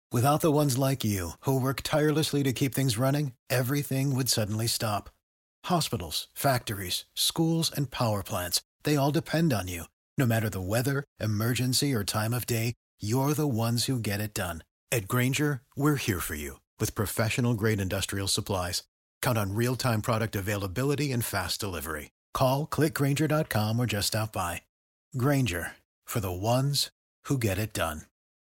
Without the ones like you, who work tirelessly to keep things running, everything would suddenly stop. Hospitals, factories, schools, and power plants, they all depend on you. No matter the weather, emergency, or time of day, you're the ones who get it done. At Grainger, we're here for you with professional-grade industrial supplies. Count on real-time product availability and fast delivery. Call, click Grainger.com, or just stop by. Grainger, for the ones who get it done.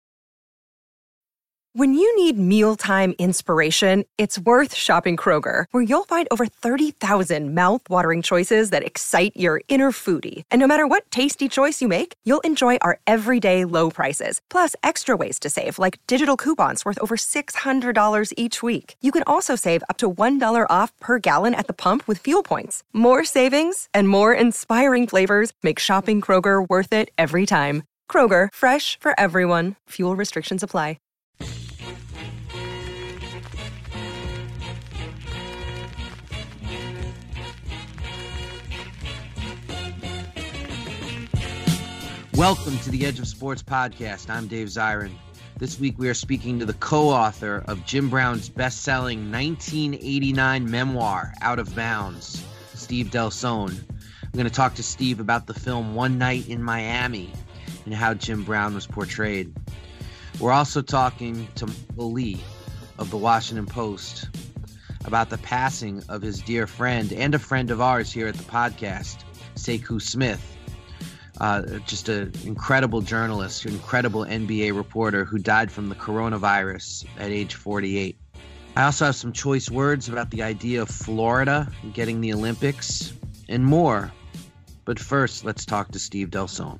When you need mealtime inspiration, it's worth shopping Kroger, where you'll find over 30,000 mouth-watering choices that excite your inner foodie. And no matter what tasty choice you make, you'll enjoy our everyday low prices, plus extra ways to save, like digital coupons worth over $600 each week. You can also save up to $1 off per gallon at the pump with fuel points. More savings and more inspiring flavors make shopping Kroger worth it every time. Kroger, fresh for everyone. Fuel restrictions apply. Welcome to the Edge of Sports podcast. I'm Dave Zirin. This week we are speaking to the co-author of Jim Brown's best-selling 1989 memoir, Out of Bounds, Steve Delsone. I'm going to talk to Steve about the film One Night in Miami and how Jim Brown was portrayed. We're also talking to Michael Lee of the Washington Post about the passing of his dear friend and a friend of ours here at the podcast, Sekou Smith. Just an incredible journalist, incredible NBA reporter who died from the coronavirus at age 48. I also have some choice words about the idea of Florida getting the Olympics and more. But first, let's talk to Steve Delsone.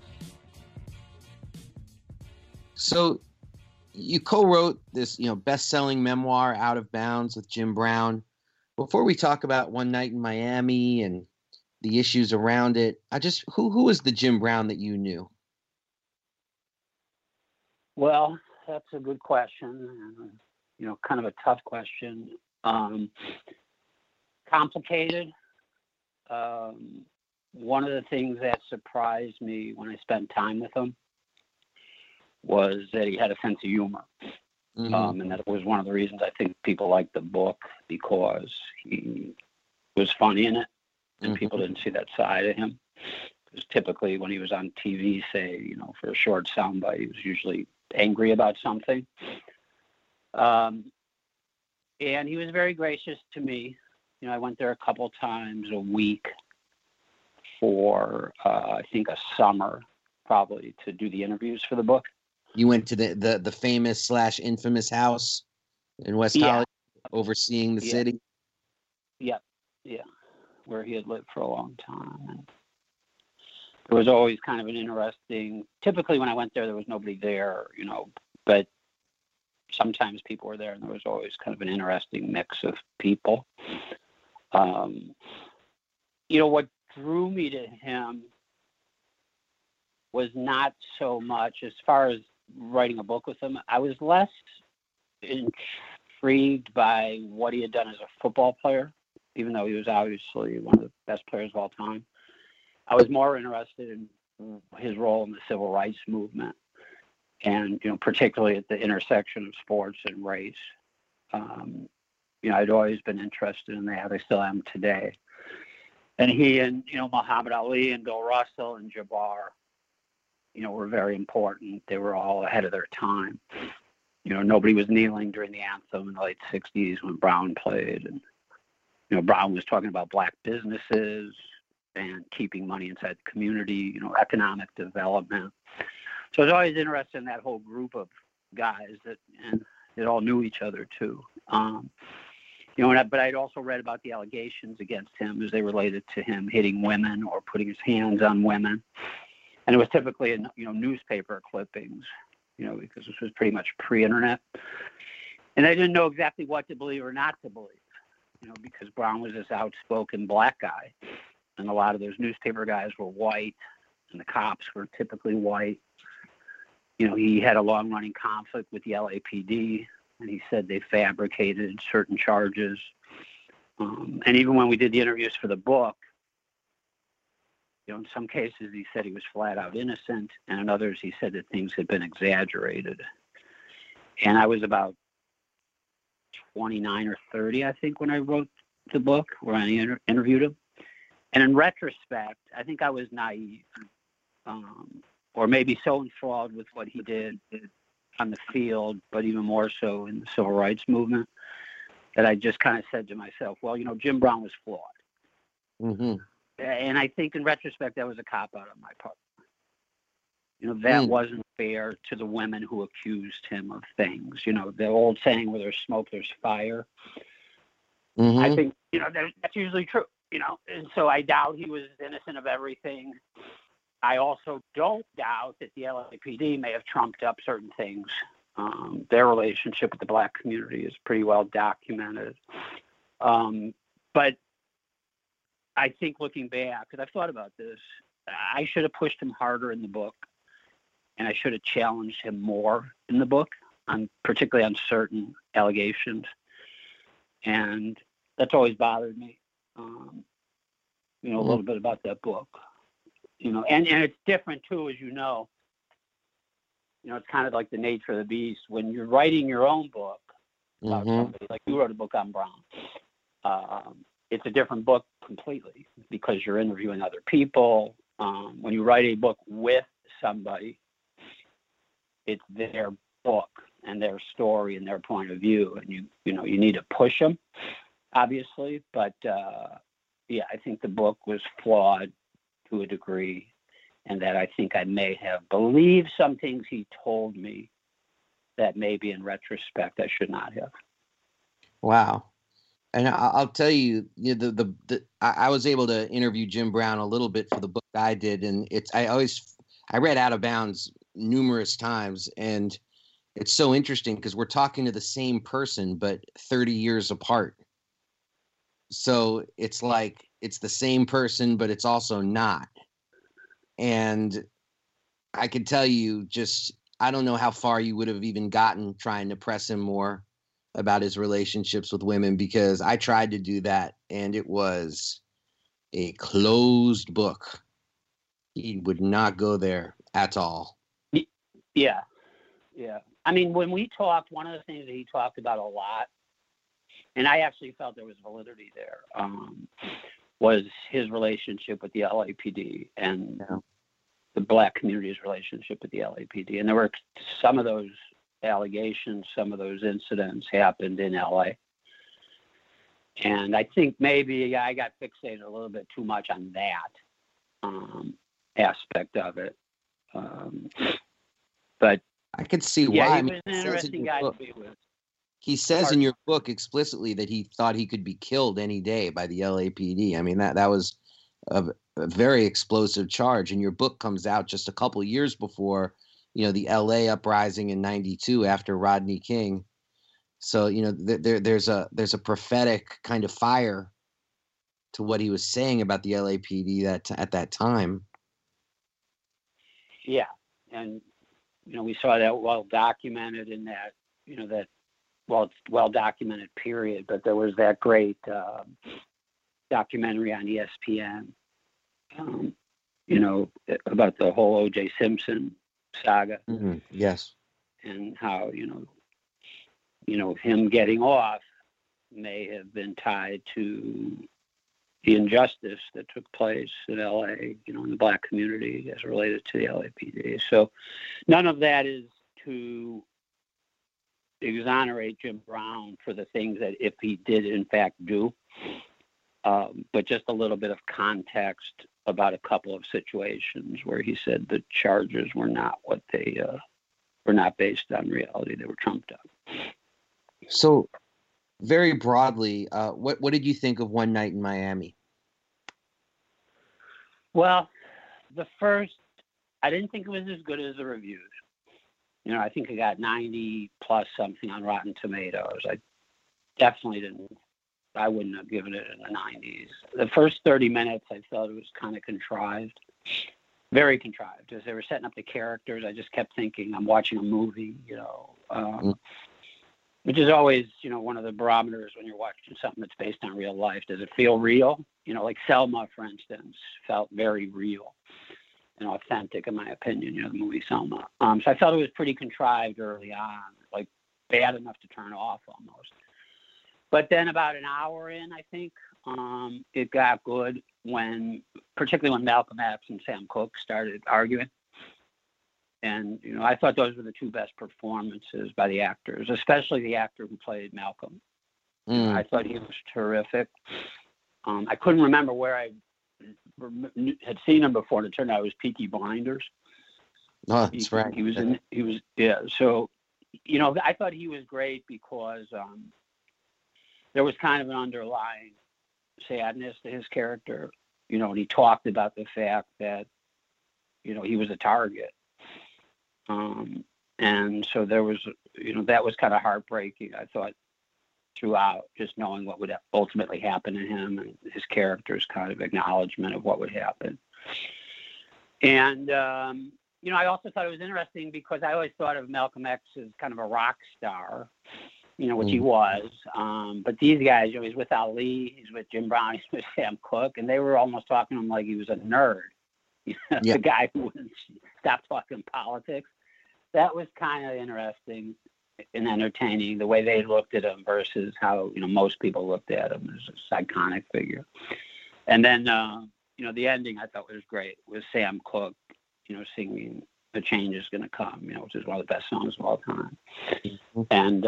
So you co-wrote this, best-selling memoir, Out of Bounds, with Jim Brown. Before we talk about One Night in Miami and the issues around it, who was the Jim Brown that you knew? Well, that's a good question. Kind of a tough question. Complicated. One of the things that surprised me when I spent time with him was that he had a sense of humor. Mm-hmm. And that was one of the reasons I think people liked the book, because he was funny in it. And people didn't see that side of him. Because typically when he was on TV, say, for a short soundbite, he was usually angry about something. And he was very gracious to me. I went there a couple times a week for, I think, a summer, probably, to do the interviews for the book. You went to the famous / infamous house in West Hollywood, overseeing the city? Yeah. Where he had lived for a long time. And it was always kind of an interesting, typically when I went there was nobody there, but sometimes people were there, and there was always kind of an interesting mix of people. What drew me to him was not so much, as far as writing a book with him, I was less intrigued by what he had done as a football player, even though he was obviously one of the best players of all time. I was more interested in his role in the civil rights movement, and, particularly at the intersection of sports and race. I'd always been interested in that. I still am today. And he and, Muhammad Ali and Bill Russell and Jabbar, were very important. They were all ahead of their time. Nobody was kneeling during the anthem in the late 60s when Brown played. And, Brown was talking about black businesses and keeping money inside the community, economic development. So I was always interested in that whole group of guys and they all knew each other too. But I'd also read about the allegations against him as they related to him hitting women or putting his hands on women. And it was typically in, newspaper clippings, because this was pretty much pre-internet. And I didn't know exactly what to believe or not to believe. Because Brown was this outspoken black guy, and a lot of those newspaper guys were white, and the cops were typically white. He had a long-running conflict with the LAPD, and he said they fabricated certain charges. And even when we did the interviews for the book, in some cases he said he was flat out innocent, and in others he said that things had been exaggerated. And I was about 29 or 30, I think, when I wrote the book, where I interviewed him. And in retrospect, I think I was naive, or maybe so enthralled with what he did on the field, but even more so in the civil rights movement, that I just kind of said to myself, well, Jim Brown was flawed. Mm-hmm. And I think in retrospect, that was a cop-out on my part. That wasn't fair to the women who accused him of things. The old saying, where there's smoke, there's fire. Mm-hmm. I think, that's usually true, And so I doubt he was innocent of everything. I also don't doubt that the LAPD may have trumped up certain things. Their relationship with the black community is pretty well documented. But I think looking back, because I've thought about this, I should have pushed him harder in the book, and I should have challenged him more in the book, particularly on certain allegations. And that's always bothered me, a little bit about that book. And it's different, too, as you know. It's kind of like the nature of the beast. When you're writing your own book about somebody, like you wrote a book on Brown, it's a different book completely because you're interviewing other people. When you write a book with somebody, it's their book and their story and their point of view, and you need to push them, obviously. But I think the book was flawed to a degree, and that I think I may have believed some things he told me that maybe in retrospect I should not have. Wow. And I'll tell you, I was able to interview Jim Brown a little bit for the book I did, and I read Out of Bounds numerous times, and it's so interesting because we're talking to the same person but 30 years apart. So it's like it's the same person, but it's also not. And I can tell you, I don't know how far you would have even gotten trying to press him more about his relationships with women, because I tried to do that and it was a closed book. He would not go there at all. Yeah. I mean, when we talked, one of the things that he talked about a lot, and I actually felt there was validity there, was his relationship with the LAPD and the black community's relationship with the LAPD. And there were some of those allegations, some of those incidents happened in LA. And I think maybe I got fixated a little bit too much on that aspect of it. But I could see why. He was an interesting guy to be with. He says in your book explicitly that he thought he could be killed any day by the LAPD. I mean, that was a very explosive charge. And your book comes out just a couple years before, the LA uprising in '92 after Rodney King. So, there's a prophetic kind of fire to what he was saying about the LAPD at that time. Yeah. And, we saw that well documented in that, that well-documented period, but there was that great documentary on ESPN, about the whole O.J. Simpson saga. Mm-hmm. Yes. And how, him getting off may have been tied to the injustice that took place in L.A., in the black community as related to the LAPD. So none of that is to exonerate Jim Brown for the things that if he did in fact do, but just a little bit of context about a couple of situations where he said the charges were not what they were not based on reality. They were trumped up. So very broadly, what did you think of One Night in Miami? Well, I didn't think it was as good as the reviews. I think it got 90 plus something on Rotten Tomatoes. I definitely I wouldn't have given it in the 90s. The first 30 minutes, I felt it was kind of contrived, very contrived. As they were setting up the characters, I just kept thinking I'm watching a movie, which is always, one of the barometers when you're watching something that's based on real life. Does it feel real? Like Selma, for instance, felt very real and authentic, in my opinion, the movie Selma. So I felt it was pretty contrived early on, like bad enough to turn off almost. But then about an hour in, I think, it got good particularly when Malcolm X and Sam Cooke started arguing. And, I thought those were the two best performances by the actors, especially the actor who played Malcolm. I thought he was terrific. I couldn't remember where I had seen him before, and it turned out it was Peaky Blinders. Oh, that's right. So, I thought he was great because there was kind of an underlying sadness to his character, and he talked about the fact that, he was a target. And so there was, that was kind of heartbreaking, I thought, throughout, just knowing what would ultimately happen to him and his character's kind of acknowledgement of what would happen. And, I also thought it was interesting because I always thought of Malcolm X as kind of a rock star, which he was. But these guys, he's with Ali, he's with Jim Brown, he's with Sam Cooke, and they were almost talking to him like he was a nerd. The guy who wouldn't stop talking politics. That was kind of interesting and entertaining, the way they looked at him versus how, most people looked at him as this iconic figure. And then, the ending I thought was great with Sam Cooke, singing "The Change Is Gonna Come," which is one of the best songs of all time. And,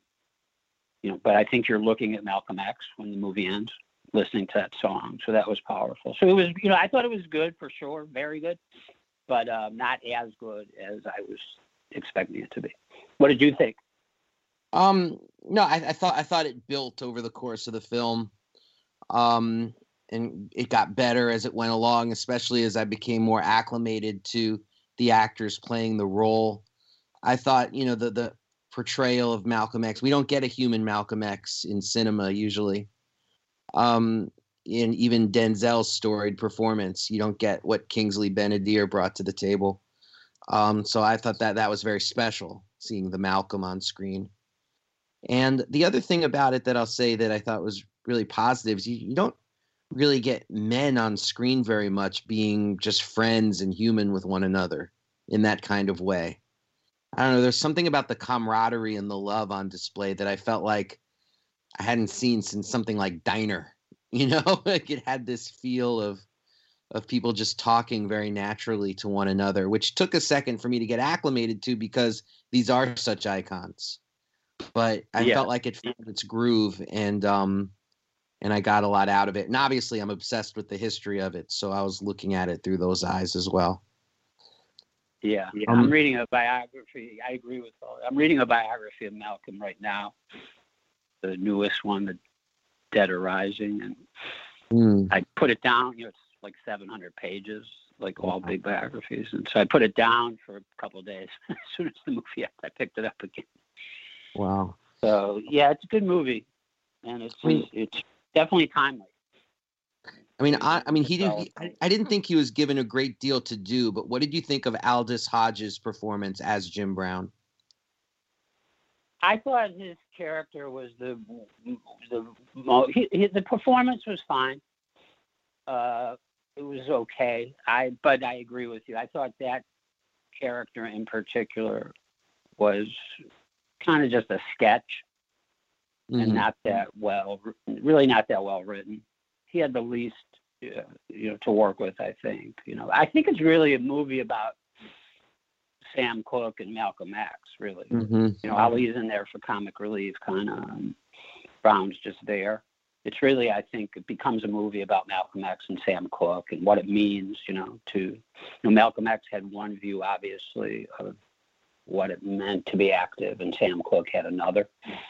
but I think you're looking at Malcolm X when the movie ends, listening to that song. So that was powerful. So it was, I thought it was good for sure, very good, but not as good as I was expecting it to be. What did you think? No, I thought it built over the course of the film. And it got better as it went along, especially as I became more acclimated to the actors playing the role. I thought, the portrayal of Malcolm X, we don't get a human Malcolm X in cinema usually. In even Denzel's storied performance, you don't get what Kingsley Ben-Adir brought to the table. So I thought that was very special, seeing the Malcolm on screen. And the other thing about it that I'll say that I thought was really positive is you don't really get men on screen very much being just friends and human with one another in that kind of way. I don't know, there's something about the camaraderie and the love on display that I felt like I hadn't seen since something like Diner, like it had this feel of people just talking very naturally to one another, which took a second for me to get acclimated to because these are such icons. But I felt like it found its groove and I got a lot out of it. And obviously I'm obsessed with the history of it, so I was looking at it through those eyes as well. Yeah. I'm reading a biography. I agree with all that. I'm reading a biography of Malcolm right now, the newest one, The Dead Are Rising, and I put it down. It's like 700 pages, like all big biographies, and so I put it down for a couple of days. As soon as the movie ended, I picked it up again. Wow. So yeah, it's a good movie, and it's definitely timely. I didn't think he was given a great deal to do, but what did you think of Aldous Hodge's performance as Jim Brown? I thought his character was the performance was fine. It was okay. But I agree with you. I thought that character in particular was kind of just a sketch and not that well written. He had the least, to work with, I think. I think it's really a movie about Sam Cooke and Malcolm X, really. Ali's in there for comic relief, kind of. Brown's just there. It's really, I think, it becomes a movie about Malcolm X and Sam Cooke and what it means, Malcolm X had one view, obviously, of what it meant to be active, and Sam Cooke had another.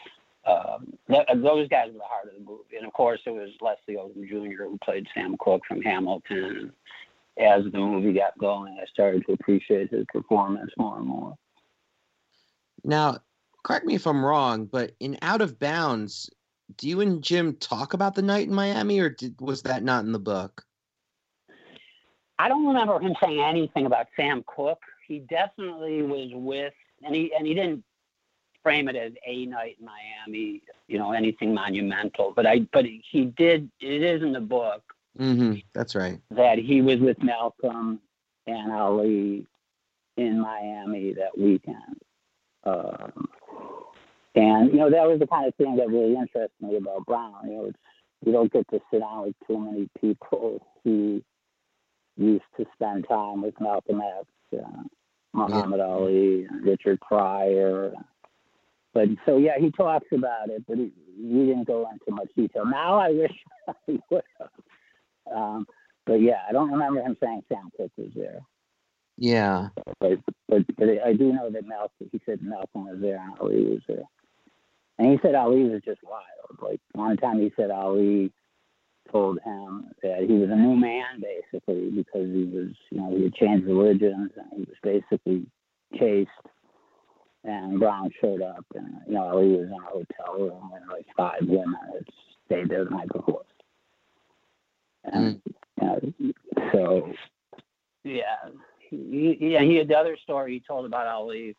Those guys were the heart of the movie. And, of course, it was Leslie Odom Jr. who played Sam Cooke from Hamilton. As the movie got going, I started to appreciate his performance more and more. Now, correct me if I'm wrong, but in Out of Bounds, do you and Jim talk about the night in Miami, or was that not in the book? I don't remember him saying anything about Sam Cooke. He definitely was with, and he didn't frame it as a night in Miami, anything monumental. But he did. It is in the book. That's right. That he was with Malcolm and Ali in Miami that weekend. And, that was the kind of thing that really interested me about Brown. You don't get to sit down with too many people who used to spend time with Malcolm X, Muhammad Ali, Richard Pryor. But so, he talks about it, but he didn't go into much detail. Now I wish he would have. But I don't remember him saying Sam Cooke was there. Yeah. But I do know that he said Malcolm was there and Ali was there. And he said Ali was just wild. Like, one time he said Ali told him that he was a new man, basically, because he was, he had changed religions and he was basically chased. And Brown showed up, and, Ali was in a hotel room and like 5 women had stayed there the night before. And, so, he had the other story he told about Ali.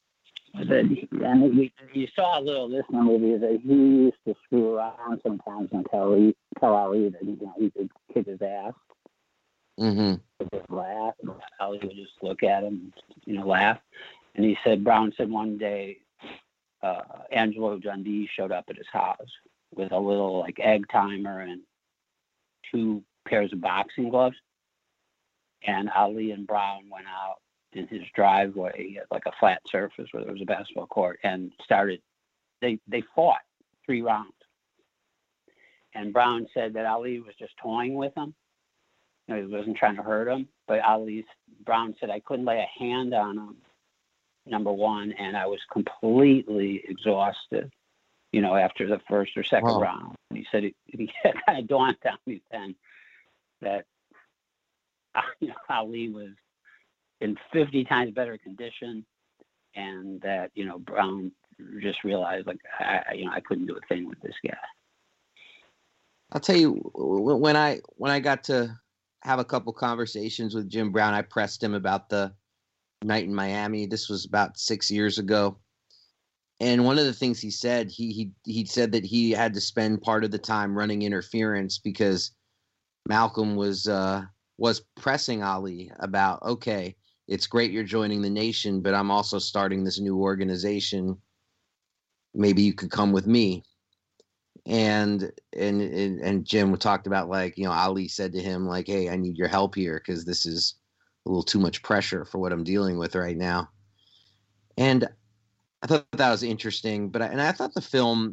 And you saw a little of this in the movie, that he used to screw around sometimes and tell Ali that he could kick his ass. Mm-hmm. Just laugh. Ali would just look at him, laugh. And he said, Brown said one day, Angelo Dundee showed up at his house with a little like egg timer and 2 pairs of boxing gloves. And Ali and Brown went out in his driveway. He had like a flat surface where there was a basketball court, and they fought 3 rounds. And Brown said that Ali was just toying with him. He wasn't trying to hurt him, but Brown said, I couldn't lay a hand on him, number one, and I was completely exhausted, after the first or second round. And he said it kind of dawned on me then that Ali was in 50 times better condition, and that Brown just realized like I couldn't do a thing with this guy. I'll tell you, when I got to have a couple conversations with Jim Brown, I pressed him about the night in Miami. This was about 6 years ago, and one of the things he said, he said that he had to spend part of the time running interference because Malcolm was pressing Ali about, okay, it's great you're joining the nation, but I'm also starting this new organization. Maybe you could come with me. And Jim talked about, like, Ali said to him, like, hey, I need your help here because this is a little too much pressure for what I'm dealing with right now. And I thought that was interesting, but I thought the film,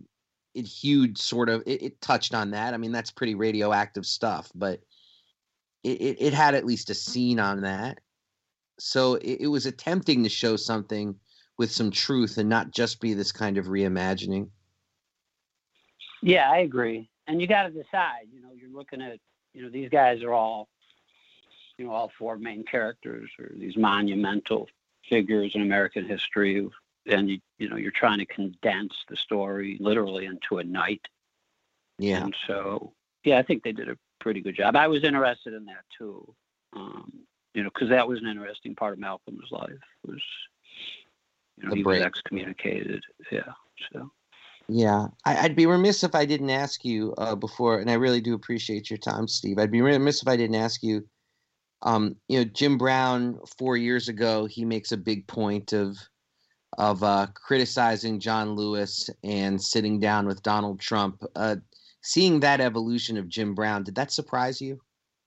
it touched on that. I mean, that's pretty radioactive stuff, but it had at least a scene on that. So it was attempting to show something with some truth and not just be this kind of reimagining. Yeah, I agree. And you got to decide, you're looking at, these guys are all, all 4 main characters or these monumental figures in American history. And, you're trying to condense the story literally into a night. Yeah. And so, I think they did a pretty good job. I was interested in that too. Because that was an interesting part of Malcolm's life. Was, he was excommunicated. Yeah. So. Yeah, I'd be remiss if I didn't ask you before, and I really do appreciate your time, Steve. I'd be remiss if I didn't ask you. Jim Brown 4 years ago, he makes a big point of criticizing John Lewis and sitting down with Donald Trump. Seeing that evolution of Jim Brown, did that surprise you?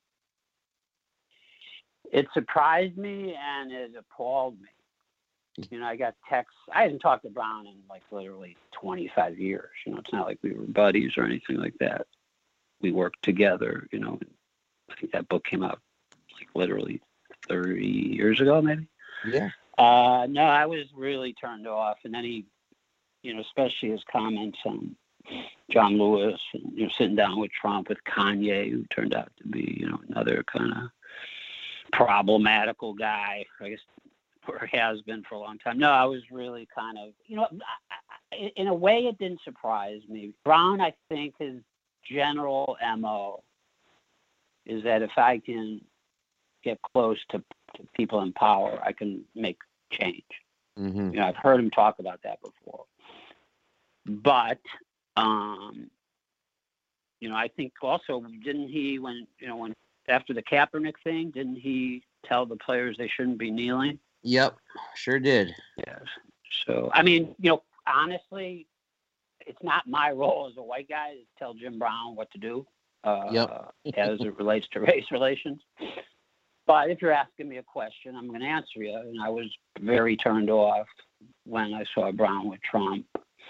It surprised me and it appalled me. I got texts. I hadn't talked to Brown in like literally 25 years. It's not like we were buddies or anything like that. We worked together, I think that book came out like literally 30 years ago, maybe. Yeah. No, I was really turned off. And then he, especially his comments on John Lewis and, sitting down with Trump, with Kanye, who turned out to be, another kind of problematical guy, I guess, or has been for a long time. No, I was really kind of, in a way it didn't surprise me. Brown, I think his general MO is that if I can get close to people in power, I can make change. Mm-hmm. I've heard him talk about that before. But, I think also, didn't he, when after the Kaepernick thing, didn't he tell the players they shouldn't be kneeling? Yep, sure did. Yes. So, I mean, honestly, it's not my role as a white guy to tell Jim Brown what to do as it relates to race relations. But if you're asking me a question, I'm going to answer you. And I was very turned off when I saw Brown with Trump.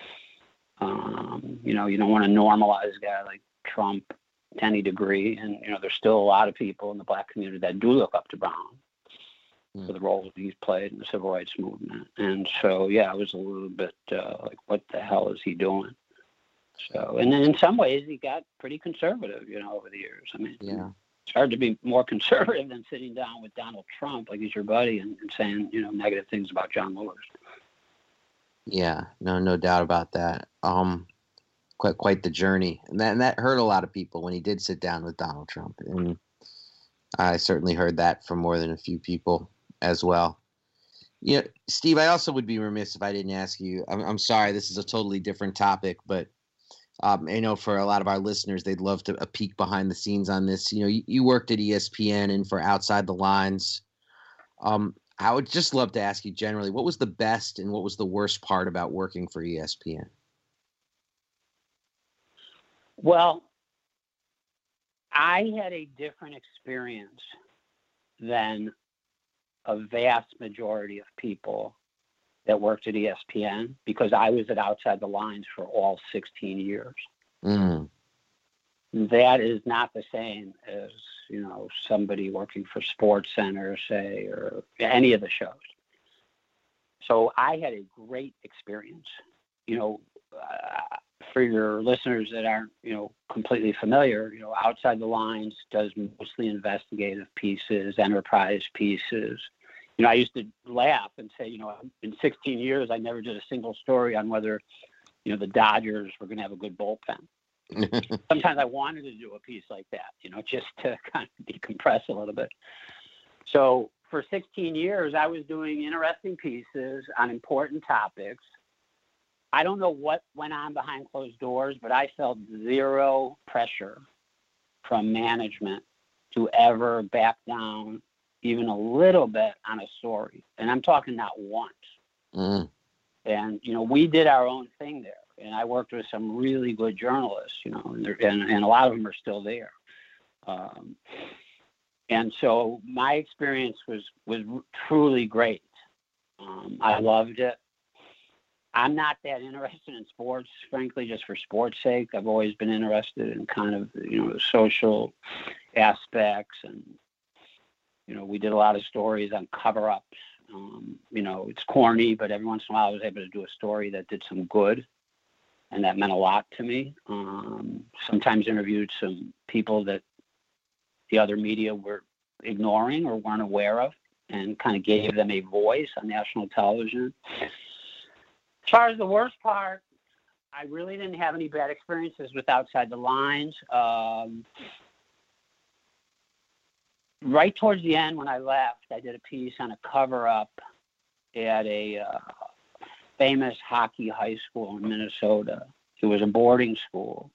You know, you don't want to normalize a guy like Trump to any degree. And, you know, there's still a lot of people in the black community that do look up to Brown for the roles he's played in the civil rights movement. And so, yeah, I was a little bit like, what the hell is he doing? So, and then in some ways he got pretty conservative, you know, over the years. I mean, it's hard to be more conservative than sitting down with Donald Trump, like he's your buddy, and saying, you know, negative things about John Lewis. Yeah, no doubt about that. Quite the journey, and that hurt a lot of people when he did sit down with Donald Trump, and I certainly heard that from more than a few people as well. Yeah, Steve, I also would be remiss if I didn't ask you. I'm sorry, this is a totally different topic, but I know for a lot of our listeners, they'd love a peek behind the scenes on this. You know, you worked at ESPN and for Outside the Lines. I would just love to ask you generally, what was the best and what was the worst part about working for ESPN? Well, I had a different experience than a vast majority of people that worked at ESPN because I was at Outside the Lines for all 16 years. Mm. That is not the same as, you know, somebody working for SportsCenter, say, or any of the shows. So I had a great experience. You know, for your listeners that aren't, you know, completely familiar, you know, Outside the Lines does mostly investigative pieces, enterprise pieces. You know, I used to laugh and say, you know, in 16 years, I never did a single story on whether, you know, the Dodgers were going to have a good bullpen. Sometimes I wanted to do a piece like that, you know, just to kind of decompress a little bit. So for 16 years, I was doing interesting pieces on important topics. I don't know what went on behind closed doors, but I felt zero pressure from management to ever back down even a little bit on a story. And I'm talking not once. Mm. And, you know, we did our own thing there. And I worked with some really good journalists, you know, and a lot of them are still there. And so my experience was truly great. I loved it. I'm not that interested in sports, frankly, just for sports' sake. I've always been interested in kind of, you know, the social aspects. And, you know, we did a lot of stories on cover-ups. You know, it's corny, but every once in a while I was able to do a story that did some good. And that meant a lot to me. Sometimes interviewed some people that the other media were ignoring or weren't aware of and kind of gave them a voice on national television. As far as the worst part, I really didn't have any bad experiences with Outside the Lines. Right towards the end when I left, I did a piece on a cover-up at a famous hockey high school in Minnesota. It was a boarding school.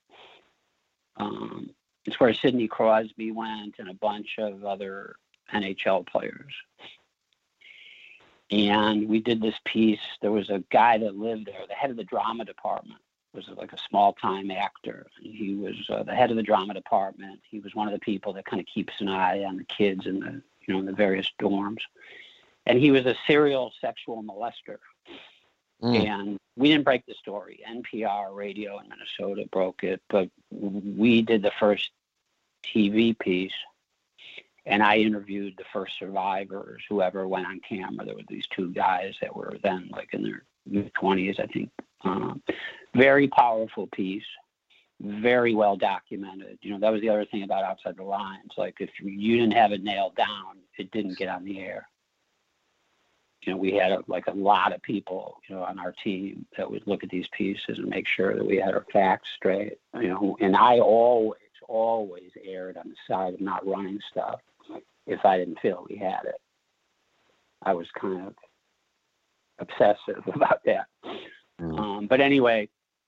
It's where Sidney Crosby went and a bunch of other NHL players. And we did this piece. There was a guy that lived there. The head of the drama department was like a small-time actor. He was the head of the drama department. He was one of the people that kind of keeps an eye on the kids in the, you know, in the various dorms. And he was a serial sexual molester. And we didn't break the story. NPR radio in Minnesota broke it, but we did the first TV piece, and I interviewed the first survivors, whoever went on camera. There were these two guys that were then like in their mid-20s, I think. Very powerful piece, very well documented. You know, that was the other thing about Outside the Lines. Like, if you didn't have it nailed down, it didn't get on the air. You know, we had a lot of people, you know, on our team that would look at these pieces and make sure that we had our facts straight, you know, and I always erred on the side of not running stuff if I didn't feel we had it. I was kind of obsessive about that. But anyway,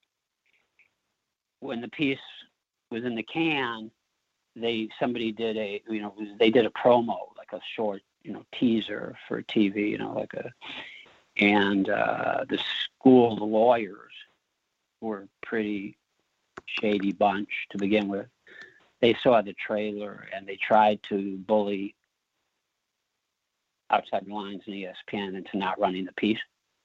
when the piece was in the can, somebody did a promo, like a short, you know, teaser for TV, you know, And the school lawyers, who were a pretty shady bunch to begin with, they saw the trailer and they tried to bully Outside the Lines and ESPN into not running the piece.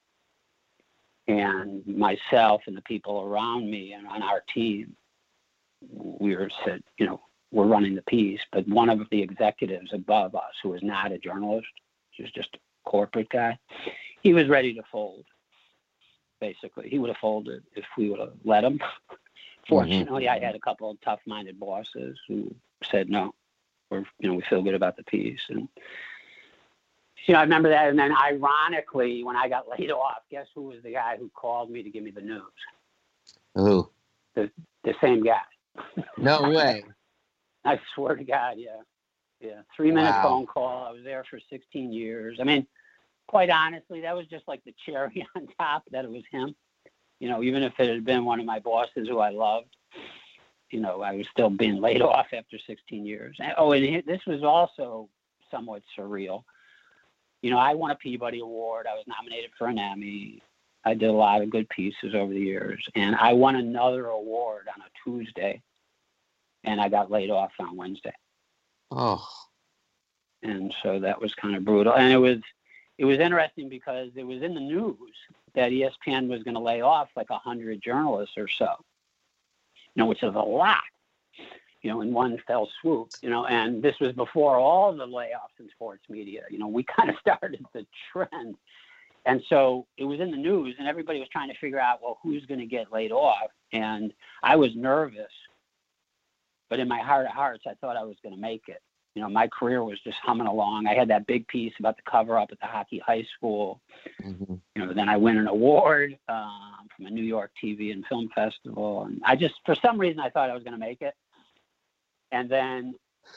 And myself and the people around me and on our team, we were said, we're running the piece. But one of the executives above us, who was not a journalist, he was just a corporate guy, he was ready to fold. Basically, he would have folded if we would have let him. Fortunately, I had a couple of tough-minded bosses who said, no, we feel good about the piece. And, I remember that. And then ironically, when I got laid off, guess who was the guy who called me to give me the news? Who? The same guy. No way. I swear to God, yeah. 3-minute phone call. I was there for 16 years. I mean, quite honestly, that was just like the cherry on top that it was him. Even if it had been one of my bosses who I loved, I was still being laid off after 16 years. And this was also somewhat surreal. I won a Peabody Award. I was nominated for an Emmy. I did a lot of good pieces over the years. And I won another award on a Tuesday, and I got laid off on Wednesday. Oh. And so that was kind of brutal. And it was interesting because it was in the news that ESPN was going to lay off like 100 journalists or so, which is a lot, in one fell swoop, and this was before all the layoffs in sports media. We kind of started the trend. And so it was in the news and everybody was trying to figure out, well, who's going to get laid off? And I was nervous, but in my heart of hearts, I thought I was going to make it. My career was just humming along. I had that big piece about the cover-up at the hockey high school. Then I win an award from a New York TV and Film Festival. And I just, for some reason, I thought I was going to make it. And then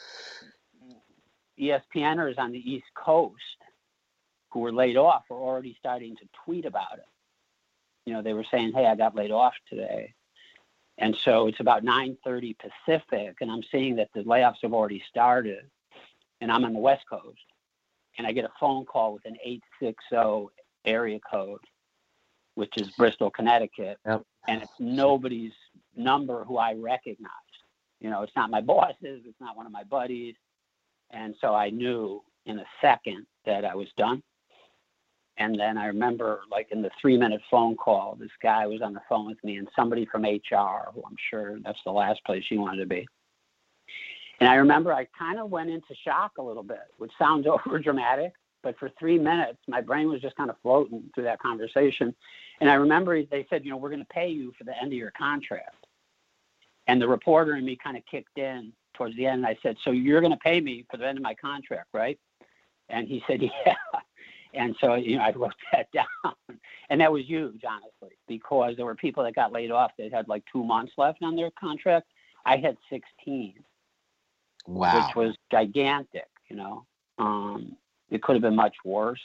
ESPNers on the East Coast who were laid off were already starting to tweet about it. They were saying, hey, I got laid off today. And so it's about 9:30 Pacific, and I'm seeing that the layoffs have already started, and I'm on the West Coast, and I get a phone call with an 860 area code, which is Bristol, Connecticut, and it's nobody's number who I recognize. It's not my boss's, it's not one of my buddies, and so I knew in a second that I was done. And then I remember, like, in the 3-minute phone call, this guy was on the phone with me and somebody from HR, who I'm sure that's the last place he wanted to be. And I remember I kind of went into shock a little bit, which sounds over dramatic, but for 3 minutes, my brain was just kind of floating through that conversation. And I remember they said, we're going to pay you for the end of your contract. And the reporter in me kind of kicked in towards the end. And I said, so you're going to pay me for the end of my contract, right? And he said, yeah. And so, I wrote that down. And that was huge, honestly, because there were people that got laid off that had like 2 months left on their contract. I had 16. Wow. Which was gigantic, It could have been much worse.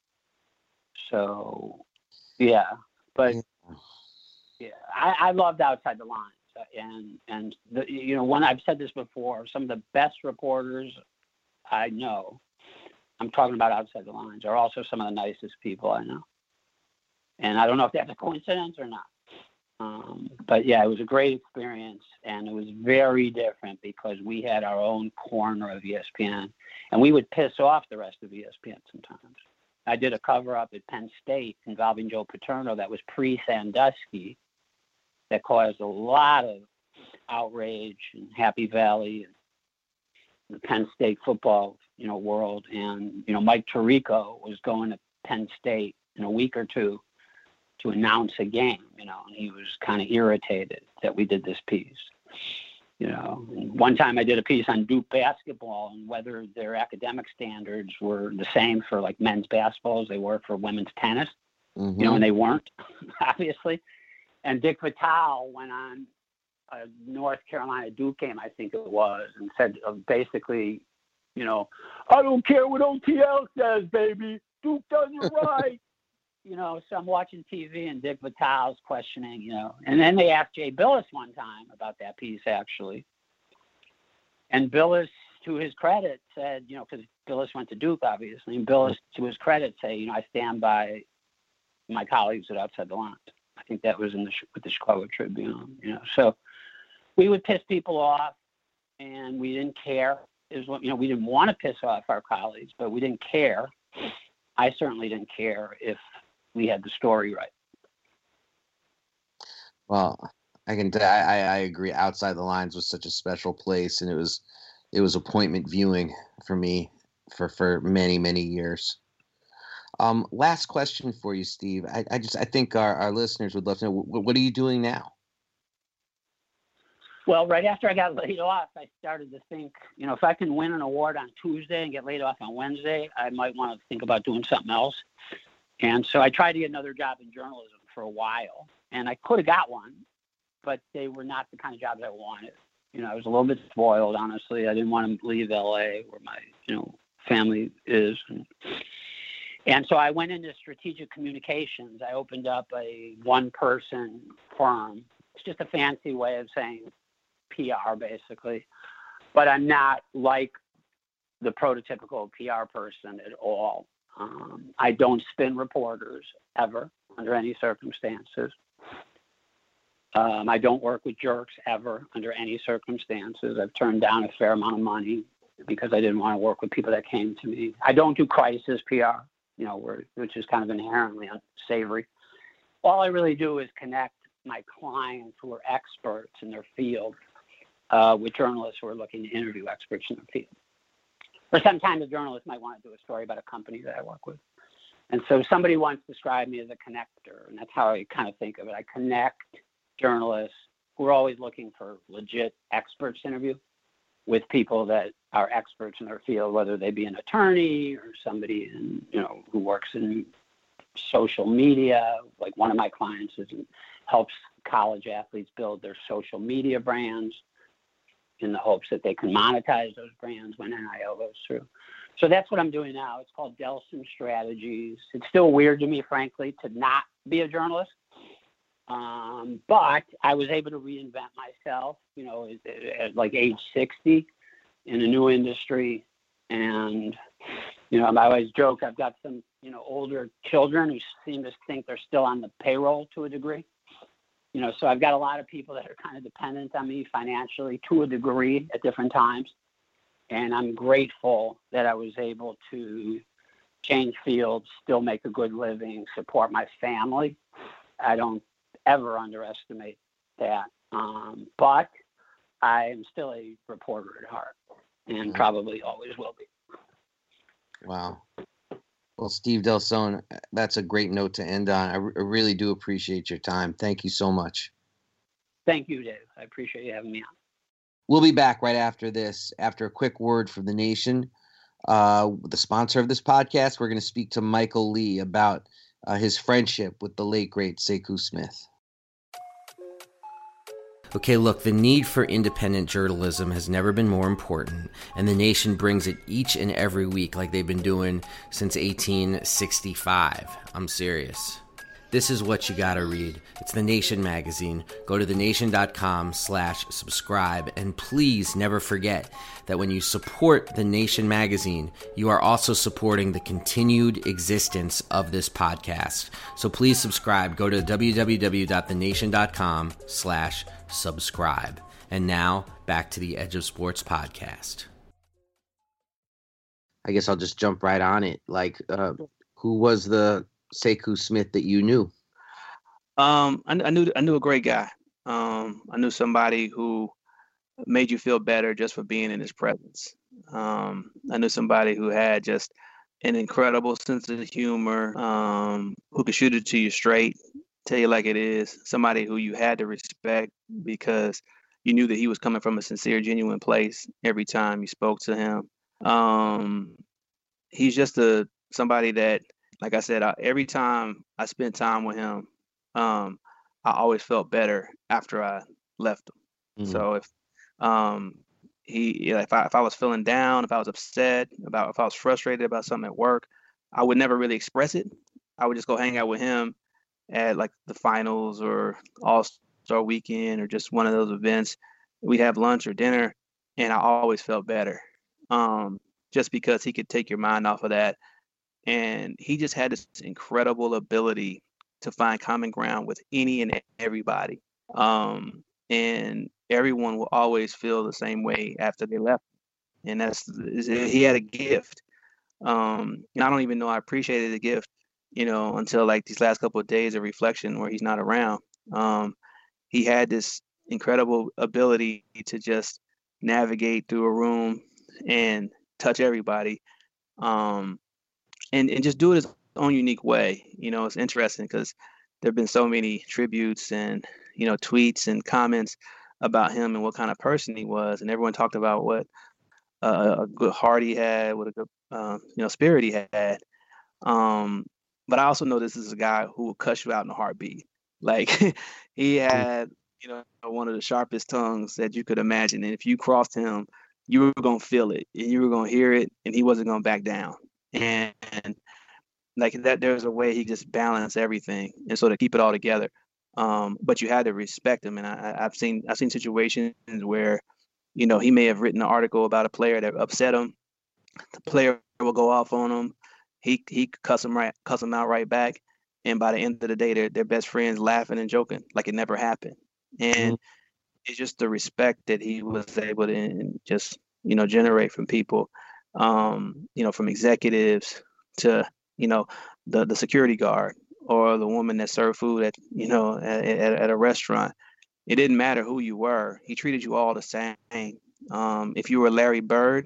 So, yeah. But, yeah, I loved Outside the Lines. And when I've said this before, some of the best reporters I know, I'm talking about Outside the Lines, are also some of the nicest people I know. And I don't know if that's a coincidence or not. But, yeah, it was a great experience, and it was very different because we had our own corner of ESPN, and we would piss off the rest of ESPN sometimes. I did a cover-up at Penn State involving Joe Paterno that was pre-Sandusky that caused a lot of outrage in Happy Valley and the Penn State football, world. And, Mike Tirico was going to Penn State in a week or two to announce a game, and he was kind of irritated that we did this piece. And one time I did a piece on Duke basketball and whether their academic standards were the same for like men's basketball as they were for women's tennis, and they weren't, obviously. And Dick Vitale went on a North Carolina Duke game, I think it was, and said basically, I don't care what OTL says, baby. Duke does it right. So I'm watching TV and Dick Vitale's questioning, And then they asked Jay Billis one time about that piece, actually. And Billis, to his credit, said, because Billis went to Duke, obviously, and Billis, to his credit, said, I stand by my colleagues at Outside the Lines. I think that was with the Chicago Tribune, So we would piss people off, and we didn't care. We didn't want to piss off our colleagues, but we didn't care. I certainly didn't care if we had the story right. Well, I agree. Outside the Lines was such a special place, and it was appointment viewing for me for many, many years. Last question for you, Steve. I think our listeners would love to know, what are you doing now? Well, right after I got laid off, I started to think, if I can win an award on Tuesday and get laid off on Wednesday, I might want to think about doing something else. And so I tried to get another job in journalism for a while, and I could have got one, but they were not the kind of jobs I wanted. I was a little bit spoiled, honestly. I didn't want to leave LA where my, family is. And so I went into strategic communications. I opened up a one-person firm. It's just a fancy way of saying PR, basically. But I'm not like the prototypical PR person at all. I don't spin reporters ever, under any circumstances. I don't work with jerks ever, under any circumstances. I've turned down a fair amount of money because I didn't want to work with people that came to me. I don't do crisis PR, which is kind of inherently unsavory. All I really do is connect my clients who are experts in their field with journalists who are looking to interview experts in their field. Or sometimes a journalist might want to do a story about a company that I work with. And so somebody once described me as a connector, and that's how I kind of think of it. I connect journalists who are always looking for legit experts to interview with people that are experts in their field, whether they be an attorney or somebody who works in social media. Like one of my clients helps college athletes build their social media brands in the hopes that they can monetize those brands when NIL goes through. So that's what I'm doing now. It's called Delson Strategies. It's still weird to me, frankly, to not be a journalist. But I was able to reinvent myself, at like age 60 in a new industry. And, I always joke, I've got some, older children who seem to think they're still on the payroll to a degree. So I've got a lot of people that are kind of dependent on me financially to a degree at different times. And I'm grateful that I was able to change fields, still make a good living, support my family. I don't ever underestimate that. But I am still a reporter at heart and probably always will be. Wow. Well, Steve Delson, that's a great note to end on. I really do appreciate your time. Thank you so much. Thank you, Dave. I appreciate you having me on. We'll be back right after this, after a quick word from the Nation. The sponsor of this podcast, we're going to speak to Michael Lee about his friendship with the late, great Sekou Smith. Okay, look, the need for independent journalism has never been more important, and the Nation brings it each and every week like they've been doing since 1865. I'm serious. This is what you gotta read. It's The Nation magazine. Go to thenation.com/subscribe, and please never forget that when you support The Nation magazine, you are also supporting the continued existence of this podcast. So please subscribe. Go to www.thenation.com/subscribe. And now, back to the Edge of Sports podcast. I guess I'll just jump right on it. Who was the Sekou Smith that you knew? I knew a great guy. I knew somebody who made you feel better just for being in his presence. I knew somebody who had just an incredible sense of humor, who could shoot it to you straight, tell you like it is. Somebody who you had to respect because you knew that he was coming from a sincere, genuine place every time you spoke to him. He's just somebody that, like I said, every time I spent time with him, I always felt better after I left him. Mm-hmm. So if I was feeling down, if I was upset if I was frustrated about something at work, I would never really express it. I would just go hang out with him at like the finals or All-Star Weekend or just one of those events. We'd have lunch or dinner, and I always felt better, just because he could take your mind off of that. And he just had this incredible ability to find common ground with any and everybody. And everyone will always feel the same way after they left. And he had a gift. And I don't even know I appreciated the gift, until like these last couple of days of reflection where he's not around. He had this incredible ability to just navigate through a room and touch everybody, and just do it his own unique way. It's interesting because there have been so many tributes and tweets and comments about him and what kind of person he was, and everyone talked about what a good heart he had, what a good spirit he had. But I also know this is a guy who will cuss you out in a heartbeat. Like he had one of the sharpest tongues that you could imagine, and if you crossed him, you were gonna feel it and you were gonna hear it, and he wasn't gonna back down. And like that, there's a way he just balanced everything, and so to keep it all together. But you had to respect him, and I've seen situations where he may have written an article about a player that upset him. The player will go off on him. He cuss him out right back, and by the end of the day, they're best friends, laughing and joking like it never happened. And it's just the respect that he was able to just generate from people, from executives to the security guard or the woman that served food at a restaurant. It didn't matter who you were. He treated you all the same. If you were Larry Bird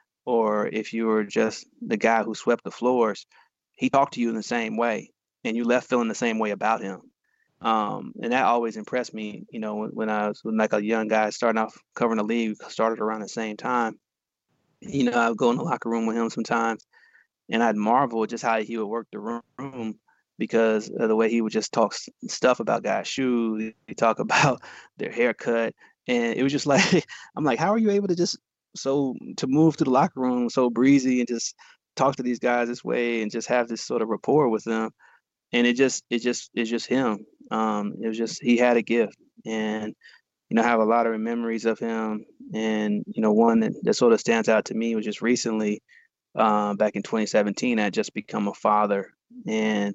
or if you were just the guy who swept the floors, he talked to you in the same way, and you left feeling the same way about him. And that always impressed me, when I was like a young guy starting off covering the league, started around the same time. I would go in the locker room with him sometimes, and I'd marvel just how he would work the room because of the way he would just talk stuff about guys' shoes. He'd talk about their haircut. And it was just like, I'm like, how are you able to move to the locker room so breezy and just talk to these guys this way and just have this sort of rapport with them? And it's just him. It was just, he had a gift, and, I have a lot of memories of him. And, one that sort of stands out to me was just recently, back in 2017, I had just become a father, and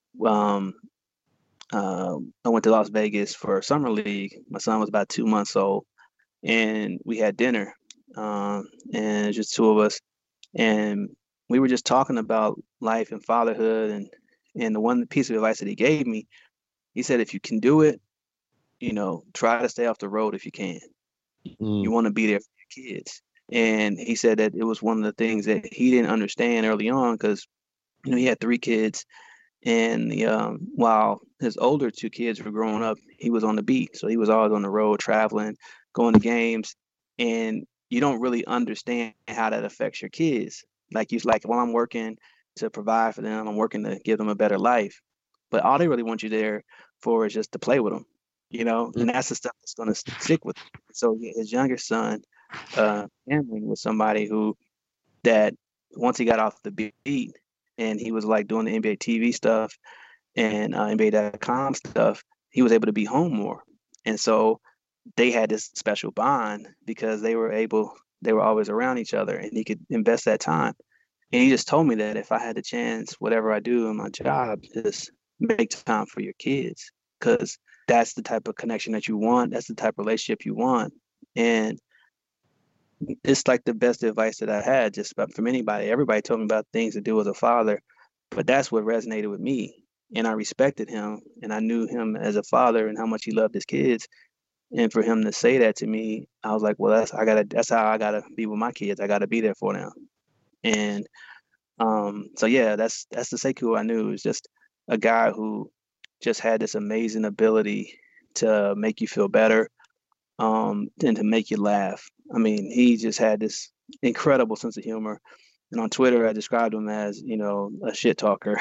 I went to Las Vegas for summer league. My son was about 2 months old, and we had dinner, and just two of us, and we were just talking about life and fatherhood. And the one piece of advice that he gave me, he said, if you can do it, try to stay off the road if you can. You want to be there for your kids. And he said that it was one of the things that he didn't understand early on because, he had 3 kids. And while his older 2 kids were growing up, he was on the beat. So he was always on the road, traveling, going to games. And you don't really understand how that affects your kids. Like, well, I'm working to provide for them. I'm working to give them a better life. But all they really want you there for is just to play with them, and that's the stuff that's going to stick with them. So his younger son, Cameron, was somebody that once he got off the beat and he was like doing the NBA TV stuff and NBA.com stuff, he was able to be home more. And so they had this special bond because they were always around each other, and he could invest that time. And he just told me that if I had the chance, whatever I do in my job, just make time for your kids, because that's the type of connection that you want. That's the type of relationship you want. And it's like the best advice that I had just about from anybody. Everybody told me about things to do as a father, but that's what resonated with me. And I respected him, and I knew him as a father and how much he loved his kids. And for him to say that to me, I was like, well, that's how I gotta be with my kids. I gotta be there for them. And so yeah, that's the Sekou I knew. It was just a guy who just had this amazing ability to make you feel better, and to make you laugh. I mean, he just had this incredible sense of humor. And on Twitter, I described him as, a shit talker,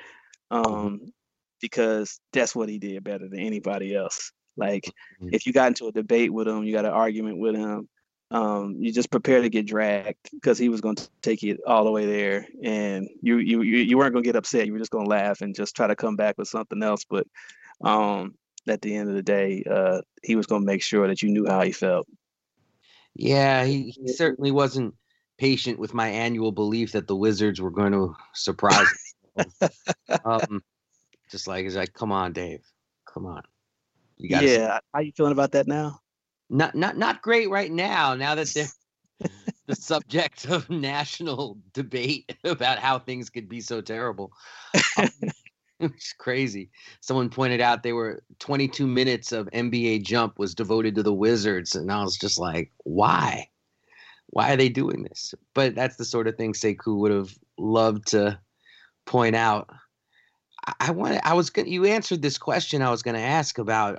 because that's what he did better than anybody else. Like, if you got into a debate with him, you got an argument with him, you just prepare to get dragged, because he was going to take it all the way there, and you weren't going to get upset. You were just going to laugh and just try to come back with something else. But at the end of the day, he was going to make sure that you knew how he felt. Yeah, he certainly wasn't patient with my annual belief that the Wizards were going to surprise me. Just like, it's like, come on, Dave, come on. You got Yeah. How you feeling about that now? Not great right now. Now that they're the subject of national debate about how things could be so terrible. It's crazy. Someone pointed out they were 22 minutes of NBA Jump was devoted to the Wizards. And I was just like, why? Why are they doing this? But that's the sort of thing Sekou would have loved to point out. You answered this question I was going to ask about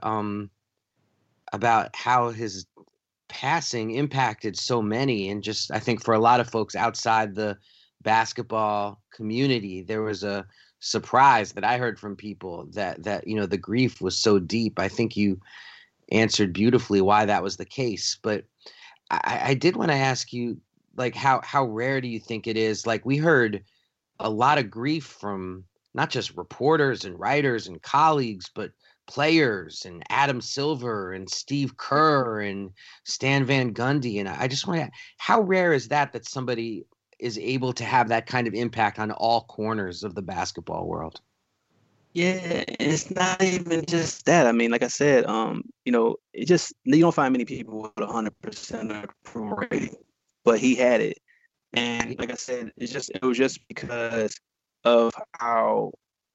how his passing impacted so many. And just, I think for a lot of folks outside the basketball community, there was a surprise that I heard from people that the grief was so deep. I think you answered beautifully why that was the case. But I did want to ask you, like, how rare do you think it is? Like, we heard a lot of grief from not just reporters and writers and colleagues, but players and Adam Silver and Steve Kerr and Stan Van Gundy. And I just want to, how rare is that somebody is able to have that kind of impact on all corners of the basketball world? Yeah, it's not even just that. I mean, like I said, it just, you don't find many people with 100% approval rating, but he had it. And like I said, it was just because of how,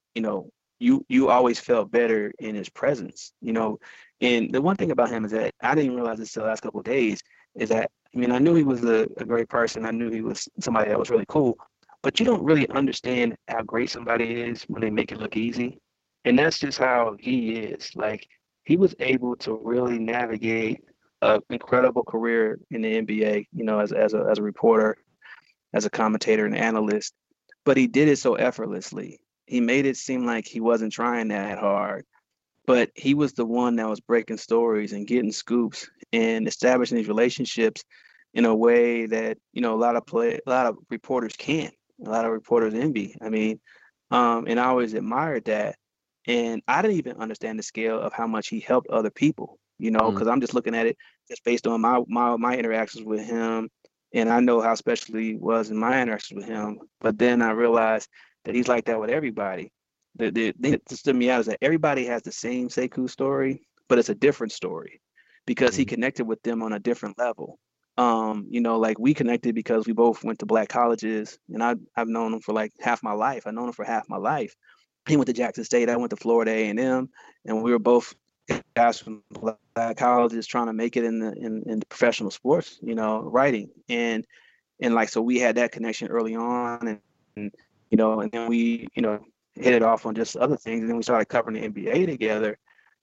you always felt better in his presence, And the one thing about him is that I didn't realize this the last couple of days is that, I knew he was a great person. I knew he was somebody that was really cool, but you don't really understand how great somebody is when they make it look easy. And that's just how he is. Like, he was able to really navigate an incredible career in the NBA, as a reporter, as a commentator and analyst, but he did it so effortlessly. He made it seem like he wasn't trying that hard, but he was the one that was breaking stories and getting scoops and establishing these relationships in a way that, a lot of reporters can't, a lot of reporters envy. And I always admired that. And I didn't even understand the scale of how much he helped other people, because I'm just looking at it just based on my interactions with him. And I know how special he was in my interactions with him. But then I realized that he's like that with everybody. The thing that stood me out is that everybody has the same Sekou story, but it's a different story because he connected with them on a different level. Like, we connected because we both went to Black colleges, and I've known him for like half my life. I've known him for half my life. He went to Jackson State. I went to Florida A&M, and we were both guys from Black colleges trying to make it in the professional sports, writing. And like, so we had that connection early on, and then we, hit it off on just other things. And then we started covering the NBA together.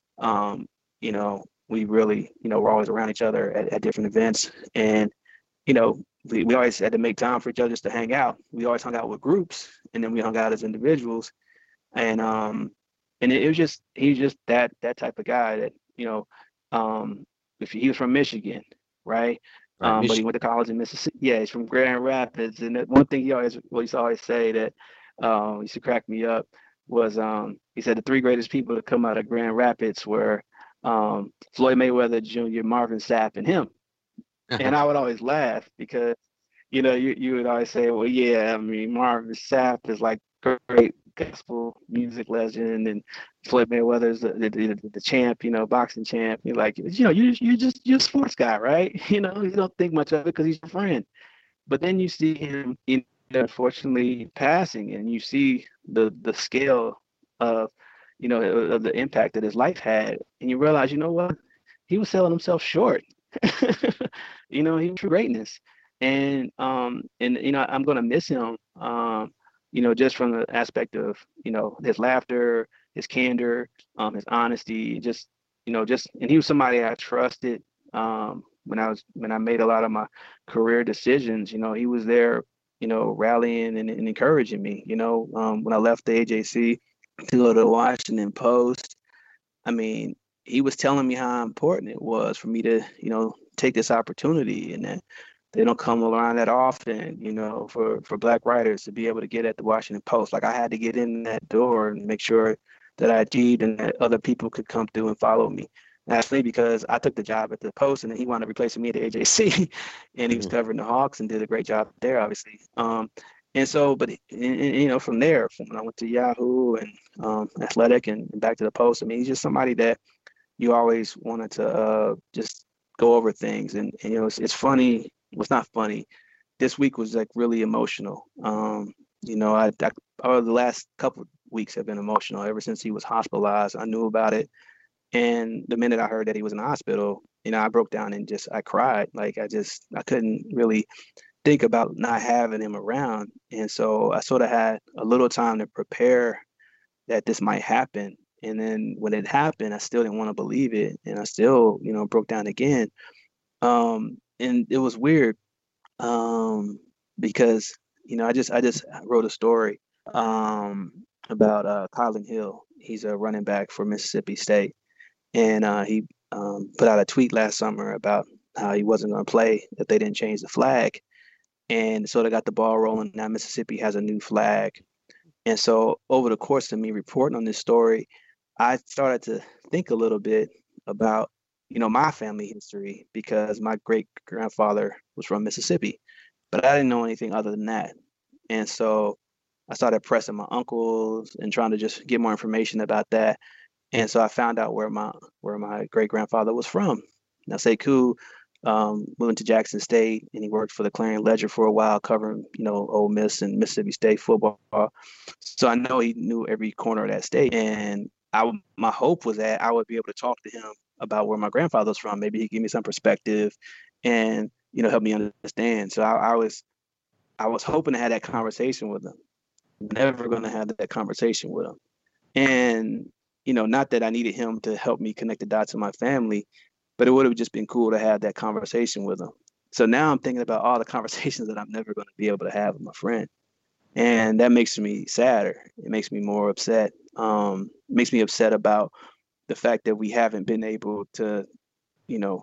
We really, we're always around each other at different events. And, we always had to make time for each other just to hang out. We always hung out with groups, and then we hung out as individuals. And it was just, he's just that type of guy that, if he was from Michigan, right? But he went to college in Mississippi. Yeah, he's from Grand Rapids. And one thing he used to always say that used to crack me up was, he said the three greatest people to come out of Grand Rapids were Floyd Mayweather Jr., Marvin Sapp, and him. And I would always laugh because, you would always say, well, yeah, Marvin Sapp is like great gospel music legend, and Floyd Mayweather is the champ, boxing champ. You're like, you're a sports guy, right? You don't think much of it because he's your friend. But then you see him, unfortunately passing, and you see the scale of, of the impact that his life had, and you realize, what? He was selling himself short. He was greatness. And I'm going to miss him, just from the aspect of, his laughter, his candor, his honesty, and he was somebody I trusted when I made a lot of my career decisions. He was there, rallying and encouraging me, when I left the AJC to go to the Washington Post. He was telling me how important it was for me to, take this opportunity, and that they don't come around that often, for Black writers to be able to get at the Washington Post. Like, I had to get in that door and make sure that I achieved and that other people could come through and follow me. Actually, because I took the job at the Post, and then he wanted to replace me at the AJC, and he was covering the Hawks and did a great job there, obviously. And so, but you know, from there, from when I went to Yahoo and Athletic and back to the Post, I mean, he's just somebody that you always wanted to just go over things. And you know, it's funny. Well, it's not funny. This week was like really emotional. You know, the last couple of weeks have been emotional ever since he was hospitalized. I knew about it. And the minute I heard that he was in the hospital, you know, I broke down and I cried. Like I couldn't really think about not having him around. And so I sort of had a little time to prepare that this might happen. And then when it happened, I still didn't want to believe it. And I still, you know, broke down again. And it was weird because, you know, I just wrote a story about Kylan Hill. He's a running back for Mississippi State. And he put out a tweet last summer about how he wasn't going to play if they didn't change the flag. And so they got the ball rolling. Now Mississippi has a new flag. And so over the course of me reporting on this story, I started to think a little bit about, you know, my family history, because my great grandfather was from Mississippi, but I didn't know anything other than that. And so I started pressing my uncles and trying to just get more information about that. And so I found out where my great grandfather was from. Now Sekou went to Jackson State, and he worked for the Clarion Ledger for a while, covering, you know, Ole Miss and Mississippi State football. So I know he knew every corner of that state. And my hope was that I would be able to talk to him about where my grandfather was from. Maybe he'd give me some perspective and, you know, help me understand. So I was hoping to have that conversation with him. Never going to have that conversation with him. And, you know, not that I needed him to help me connect the dots to my family, but it would have just been cool to have that conversation with him. So now I'm thinking about all the conversations that I'm never going to be able to have with my friend. And that makes me sadder. It makes me more upset. Makes me upset about the fact that we haven't been able to, you know,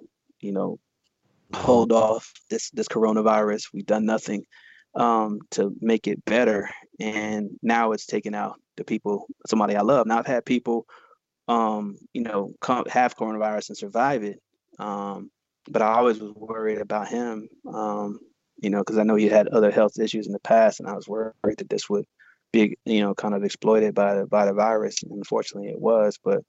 hold off this coronavirus. We've done nothing to make it better. And now it's taken out the people, somebody I love. Now I've had people, you know, have coronavirus and survive it. But I always was worried about him, you know, because I know he had other health issues in the past, and I was worried that this would be, you know, kind of exploited by the virus. And unfortunately, it was. But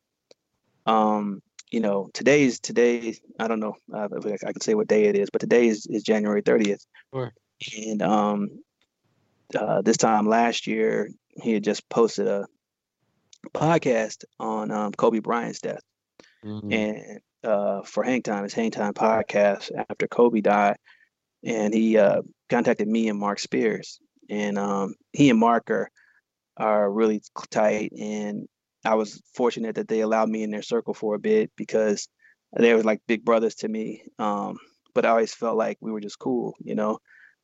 you know, today's I don't know if I can say what day it is, but today is January 30th. Sure. And this time last year, he had just posted a podcast on Kobe Bryant's death. Mm-hmm. And for Hang Time, it's Hang Time podcast after Kobe died. And he contacted me and Mark Spears. And he and Mark are really tight. And I was fortunate that they allowed me in their circle for a bit, because they were like big brothers to me. But I always felt like we were just cool, you know.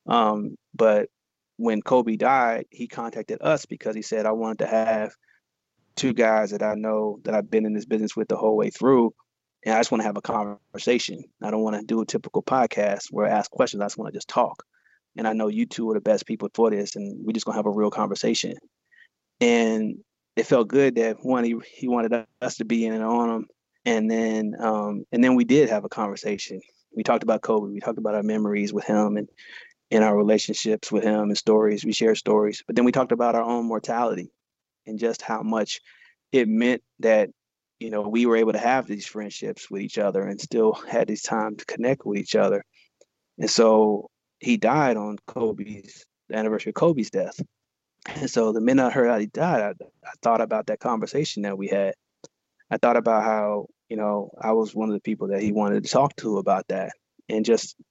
But when Kobe died, he contacted us because he said, I wanted to have two guys that I know that I've been in this business with the whole way through. And I just want to have a conversation. I don't want to do a typical podcast where I ask questions. I just want to just talk. And I know you two are the best people for this, and we're just going to have a real conversation. And it felt good that one, he wanted us to be in and on him. And then we did have a conversation. We talked about Kobe. We talked about our memories with him and our relationships with him and stories. We shared stories. But then we talked about our own mortality and just how much it meant that, you know, we were able to have these friendships with each other and still had this time to connect with each other. And so he died on the anniversary of Kobe's death. And so the minute I heard how he died, I thought about that conversation that we had. I thought about how, you know, I was one of the people that he wanted to talk to about that. And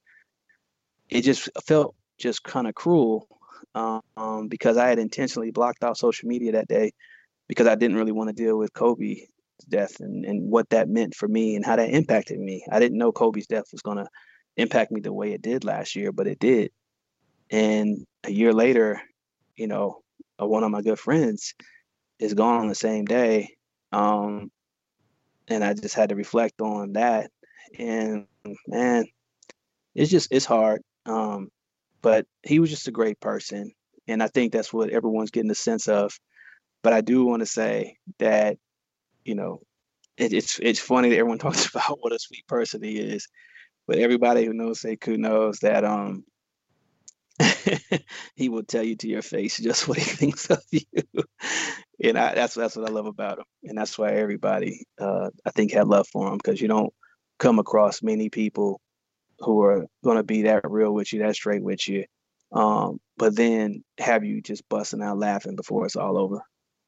it just felt just kind of cruel because I had intentionally blocked out social media that day because I didn't really want to deal with Kobe's death and what that meant for me and how that impacted me. I didn't know Kobe's death was going to impact me the way it did last year, but it did. And a year later, you know, one of my good friends is gone on the same day. And I just had to reflect on that. And man, it's hard. But he was just a great person. And I think that's what everyone's getting a sense of. But I do want to say that, you know, it's funny that everyone talks about what a sweet person he is. But everybody who knows Sekou knows that he will tell you to your face just what he thinks of you. And that's what I love about him. And that's why everybody, I think, had love for him, because you don't come across many people who are going to be that real with you, that straight with you, but then have you just busting out laughing before it's all over.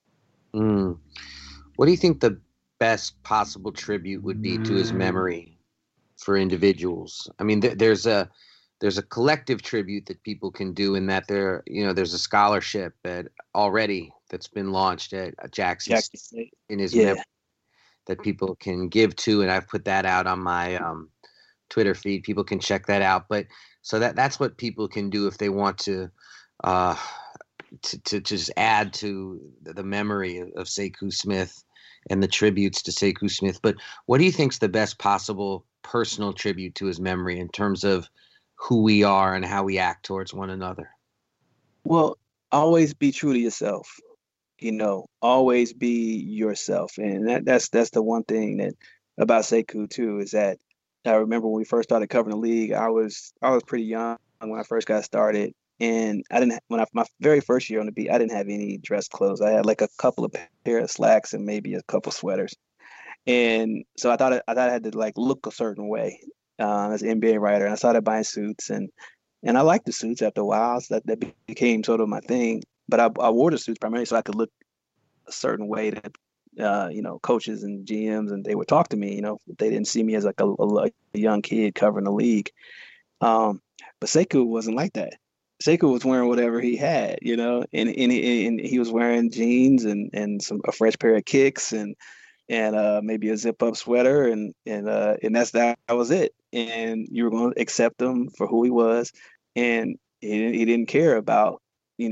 What do you think the best possible tribute would be to his memory for individuals? I mean, there's a collective tribute that people can do, in that there's a scholarship that's been launched at Jackson State in his memory that people can give to, and I've put that out on my Twitter feed. People can check that out. But so that's what people can do if they want to just add to the memory of Sekou Smith and the tributes to Sekou Smith. But what do you think is the best possible personal tribute to his memory in terms of who we are and how we act towards one another? Well, always be true to yourself. Always be yourself. And that's the one thing that about Sekou too, is that I remember when we first started covering the league, I was pretty young when I first got started. And my very first year on the beat, I didn't have any dress clothes. I had like a couple of pair of slacks and maybe a couple sweaters. And so I thought I had to like look a certain way as an NBA writer. And I started buying suits, and I liked the suits after a while. So that became sort of my thing. But I wore the suits primarily so I could look a certain way that coaches and GMs, and they would talk to me. They didn't see me as like a young kid covering the league. But Sekou wasn't like that. Sekou was wearing whatever he had, and he was wearing jeans and a fresh pair of kicks and maybe a zip up sweater, and that was it. And you were going to accept him for who he was, and he didn't care about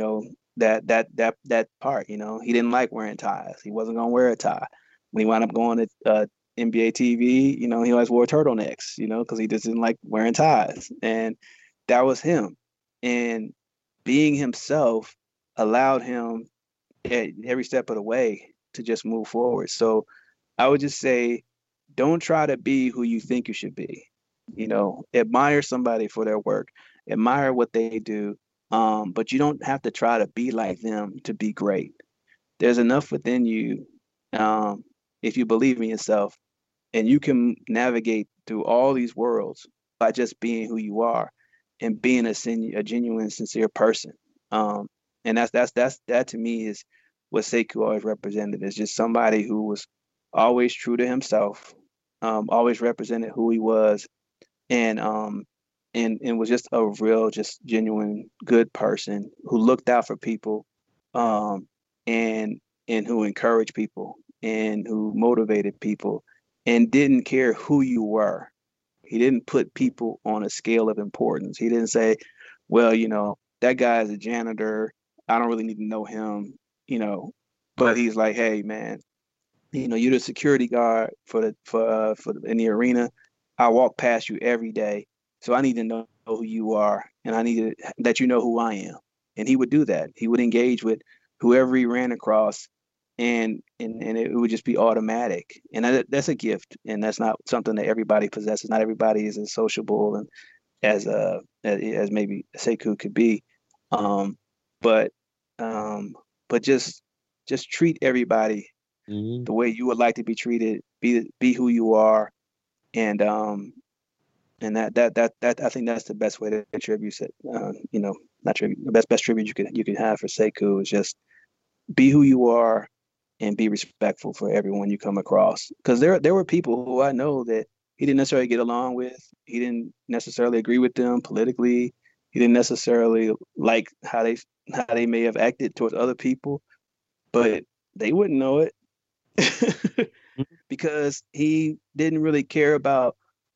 that part. He didn't like wearing ties. He wasn't going to wear a tie. When he wound up going to NBA TV, he always wore turtlenecks, because he just didn't like wearing ties, and that was him. And being himself allowed him at every step of the way to just move forward. So I would just say, don't try to be who you think you should be. Admire somebody for their work, admire what they do, but you don't have to try to be like them to be great. There's enough within you, if you believe in yourself, and you can navigate through all these worlds by just being who you are and being a genuine, sincere person. And that to me is what Sekou always represented, is just somebody who was always true to himself, always represented who he was, and was just a real, just genuine, good person who looked out for people, and who encouraged people and who motivated people and didn't care who you were. He didn't put people on a scale of importance. He didn't say, well, that guy is a janitor, I don't really need to know him, but he's like, hey man, you're the security guard for in the arena. I walk past you every day, so I need to know who you are, and I need that you know who I am. And he would do that. He would engage with whoever he ran across, and it would just be automatic. And that's a gift, and that's not something that everybody possesses. Not everybody is as sociable and as maybe Sekou could be, but just treat everybody the way you would like to be treated. Be who you are, and that I think that's the best way to tribute it. Not tribute. The best tribute you can have for Sekou is just be who you are and be respectful for everyone you come across. Because there were people who I know that he didn't necessarily get along with. He didn't necessarily agree with them politically. He didn't necessarily like how they may have acted towards other people, but they wouldn't know it because he didn't really care about,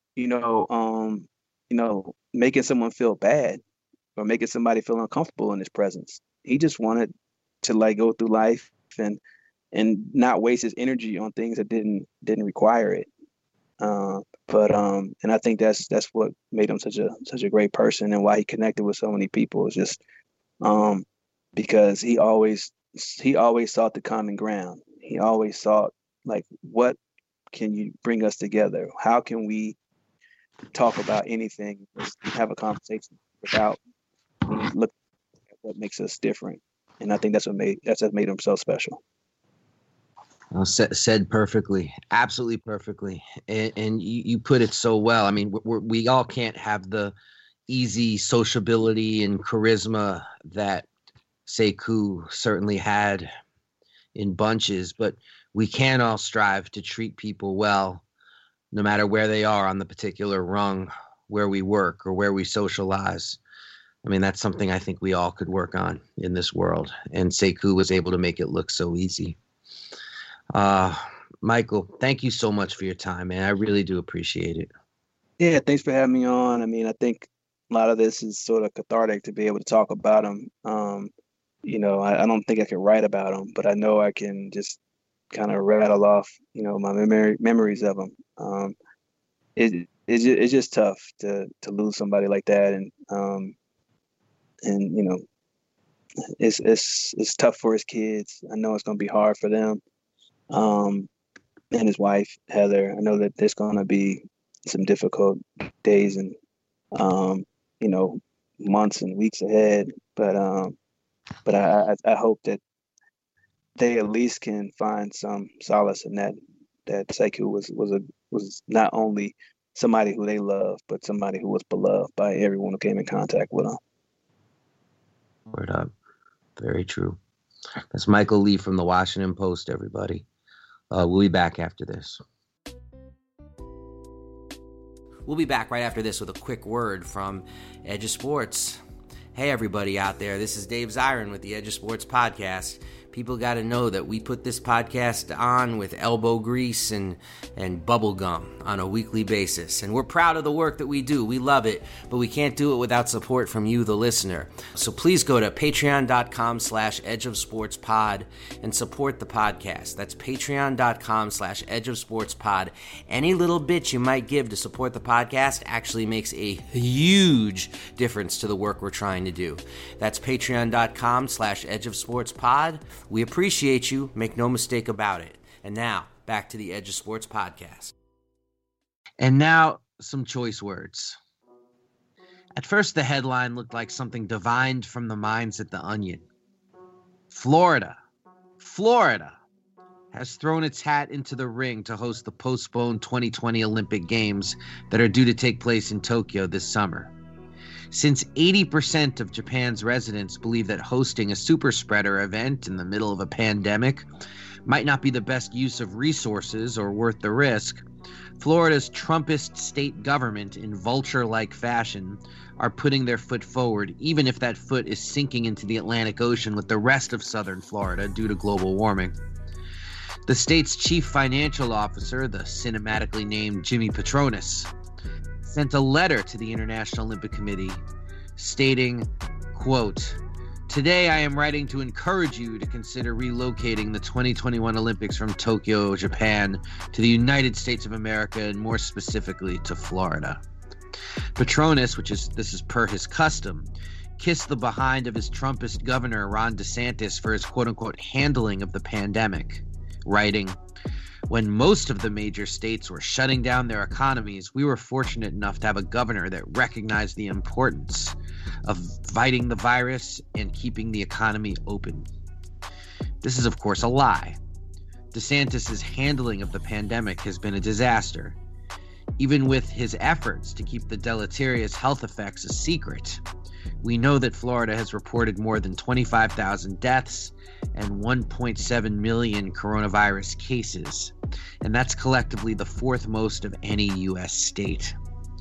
making someone feel bad or making somebody feel uncomfortable in his presence. He just wanted to go through life and not waste his energy on things that didn't require it. And I think that's what made him such a great person, and why he connected with so many people is just because he always sought the common ground. He always sought what can you bring us together? How can we talk about anything, have a conversation without look at what makes us different. And I think that's what made him so special. Well, said perfectly, absolutely perfectly. And you put it so well. I mean, we all can't have the easy sociability and charisma that Sekou certainly had in bunches, but we can all strive to treat people well, no matter where they are on the particular rung where we work or where we socialize. I mean, that's something I think we all could work on in this world. And Sekou was able to make it look so easy. Michael, thank you so much for your time, man. I really do appreciate it. Yeah, thanks for having me on. I mean, I think a lot of this is sort of cathartic to be able to talk about him. I don't think I could write about him, but I know I can just kind of rattle off, my memories of him. It's just tough to lose somebody like that, and it's tough for his kids. I know it's going to be hard for them. And his wife, Heather, I know that there's going to be some difficult days and, months and weeks ahead. But I hope that they at least can find some solace in that Sekou was not only somebody who they loved, but somebody who was beloved by everyone who came in contact with him. Word up. Very true. That's Michael Lee from the Washington Post, everybody. We'll be back after this. We'll be back right after this with a quick word from Edge of Sports. Hey, everybody out there. This is Dave Zirin with the Edge of Sports podcast. People got to know that we put this podcast on with elbow grease and bubble gum on a weekly basis. And we're proud of the work that we do. We love it, but we can't do it without support from you, the listener. So please go to patreon.com/edgeofsportspod and support the podcast. That's patreon.com/edgeofsportspod. Any little bit you might give to support the podcast actually makes a huge difference to the work we're trying to do. That's patreon.com/edgeofsportspod. We appreciate you. Make no mistake about it. And now, back to the Edge of Sports podcast. And now, some choice words. At first, the headline looked like something divined from the minds at the Onion. Florida has thrown its hat into the ring to host the postponed 2020 Olympic Games that are due to take place in Tokyo this summer. Since 80% of Japan's residents believe that hosting a super spreader event in the middle of a pandemic might not be the best use of resources or worth the risk, Florida's Trumpist state government, in vulture-like fashion, are putting their foot forward, even if that foot is sinking into the Atlantic Ocean with the rest of southern Florida due to global warming. The state's chief financial officer, the cinematically named Jimmy Patronis, sent a letter to the International Olympic Committee stating, quote, "Today I am writing to encourage you to consider relocating the 2021 Olympics from Tokyo, Japan, to the United States of America, and more specifically to Florida." Patronis, this is per his custom, kissed the behind of his Trumpist governor, Ron DeSantis, for his quote-unquote handling of the pandemic, writing, "When most of the major states were shutting down their economies, we were fortunate enough to have a governor that recognized the importance of fighting the virus and keeping the economy open." This is, of course, a lie. DeSantis' handling of the pandemic has been a disaster. Even with his efforts to keep the deleterious health effects a secret, we know that Florida has reported more than 25,000 deaths and 1.7 million coronavirus cases, and that's collectively the fourth most of any U.S. state.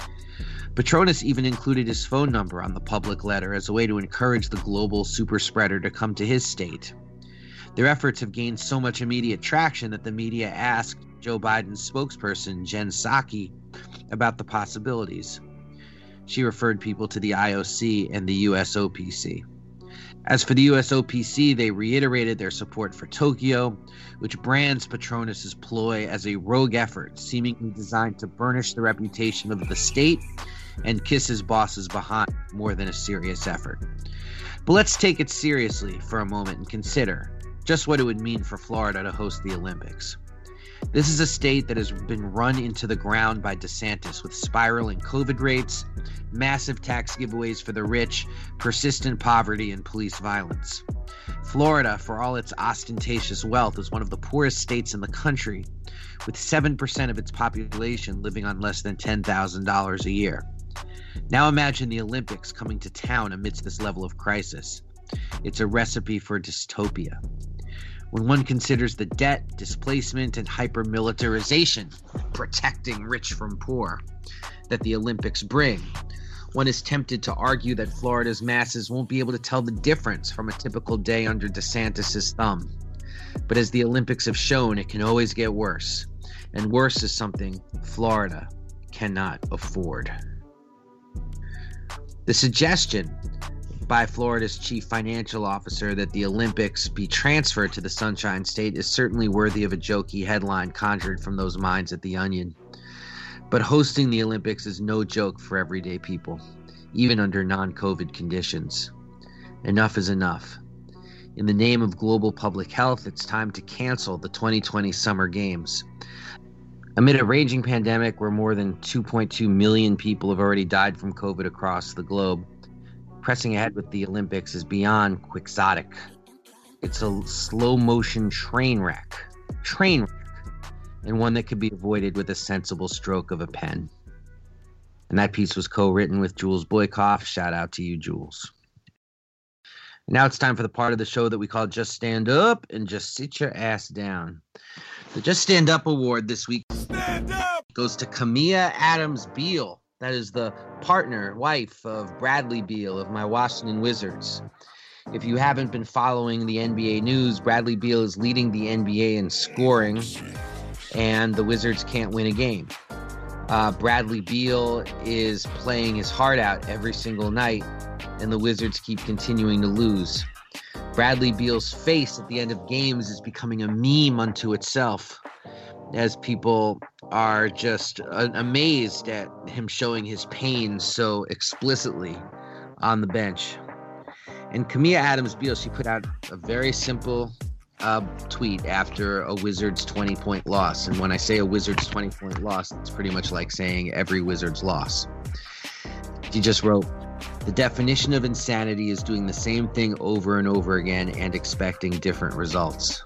Patronis even included his phone number on the public letter as a way to encourage the global super spreader to come to his state. Their efforts have gained so much immediate traction that the media asked Joe Biden's spokesperson, Jen Psaki, about the possibilities. She referred people to the IOC and the USOPC. As for the USOPC, they reiterated their support for Tokyo, which brands Patronis' ploy as a rogue effort, seemingly designed to burnish the reputation of the state and kiss his bosses behind more than a serious effort. But let's take it seriously for a moment and consider just what it would mean for Florida to host the Olympics. This is a state that has been run into the ground by DeSantis with spiraling COVID rates, massive tax giveaways for the rich, persistent poverty, and police violence. Florida, for all its ostentatious wealth, is one of the poorest states in the country, with 7% of its population living on less than $10,000 a year. Now imagine the Olympics coming to town amidst this level of crisis. It's a recipe for dystopia. When one considers the debt, displacement, and hyper-militarization, protecting rich from poor, that the Olympics bring, one is tempted to argue that Florida's masses won't be able to tell the difference from a typical day under DeSantis' thumb. But as the Olympics have shown, it can always get worse. And worse is something Florida cannot afford. The suggestion by Florida's chief financial officer that the Olympics be transferred to the Sunshine State is certainly worthy of a jokey headline conjured from those minds at The Onion. But hosting the Olympics is no joke for everyday people, even under non-COVID conditions. Enough is enough. In the name of global public health, it's time to cancel the 2020 Summer Games. Amid a raging pandemic where more than 2.2 million people have already died from COVID across the globe, pressing ahead with the Olympics is beyond quixotic. It's a slow-motion train wreck, and one that could be avoided with a sensible stroke of a pen. And that piece was co-written with Jules Boykoff. Shout out to you, Jules. Now it's time for the part of the show that we call Just Stand Up and Just Sit Your Ass Down. The Just Stand Up award this week goes to Kamia Adams Beal. That is the wife of Bradley Beal of my Washington Wizards. If you haven't been following the NBA news, Bradley Beal is leading the NBA in scoring, and the Wizards can't win a game. Bradley Beal is playing his heart out every single night, and the Wizards keep continuing to lose. Bradley Beal's face at the end of games is becoming a meme unto itself, as people are just amazed at him showing his pain so explicitly on the bench. And Kamia Adams Beal, she put out a very simple tweet after a Wizards 20-point loss. And when I say a Wizards 20-point loss, it's pretty much like saying every Wizards loss. She just wrote, "The definition of insanity is doing the same thing over and over again and expecting different results."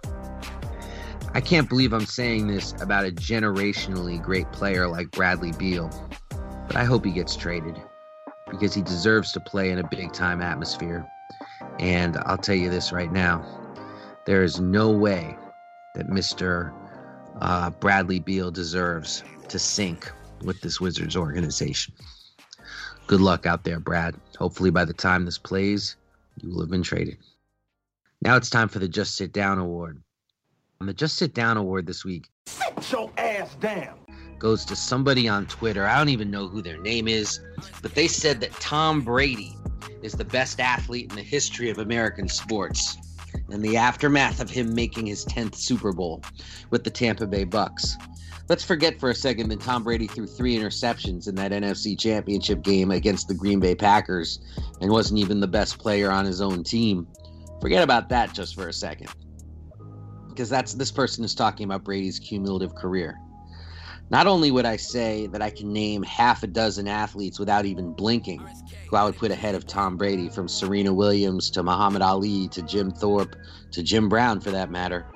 I can't believe I'm saying this about a generationally great player like Bradley Beal, but I hope he gets traded because he deserves to play in a big-time atmosphere. And I'll tell you this right now, there is no way that Mr. Bradley Beal deserves to sink with this Wizards organization. Good luck out there, Brad. Hopefully by the time this plays, you will have been traded. Now it's time for the Just Sit Down Award. And the Just Sit Down Award this week Sit your ass down goes to somebody on Twitter. I don't even know who their name is, but they said that Tom Brady is the best athlete in the history of American sports in the aftermath of him making his 10th Super Bowl with the Tampa Bay Bucks. Let's forget for a second that Tom Brady threw 3 interceptions in that NFC Championship game against the Green Bay Packers and wasn't even the best player on his own team. Forget about that just for a second, because this person is talking about Brady's cumulative career. Not only would I say that I can name half a dozen athletes without even blinking who I would put ahead of Tom Brady, from Serena Williams to Muhammad Ali to Jim Thorpe to Jim Brown for that matter.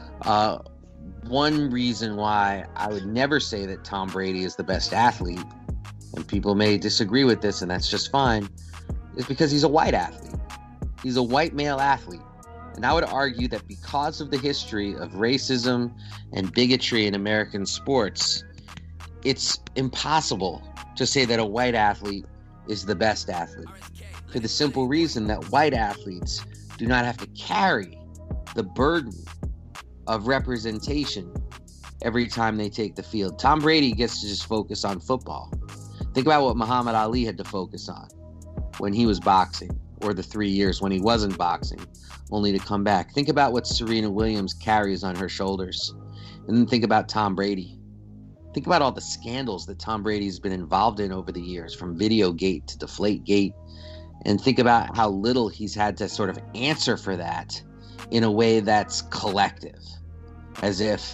One reason why I would never say that Tom Brady is the best athlete, and people may disagree with this and that's just fine, is because he's a white athlete. He's a white male athlete. And I would argue that because of the history of racism and bigotry in American sports, it's impossible to say that a white athlete is the best athlete, for the simple reason that white athletes do not have to carry the burden of representation every time they take the field. Tom Brady gets to just focus on football. Think about what Muhammad Ali had to focus on when he was boxing, or the 3 years when he wasn't boxing, only to come back. Think about what Serena Williams carries on her shoulders. And then think about Tom Brady. Think about all the scandals that Tom Brady's been involved in over the years, from Videogate to Deflategate. And think about how little he's had to sort of answer for that in a way that's collective. As if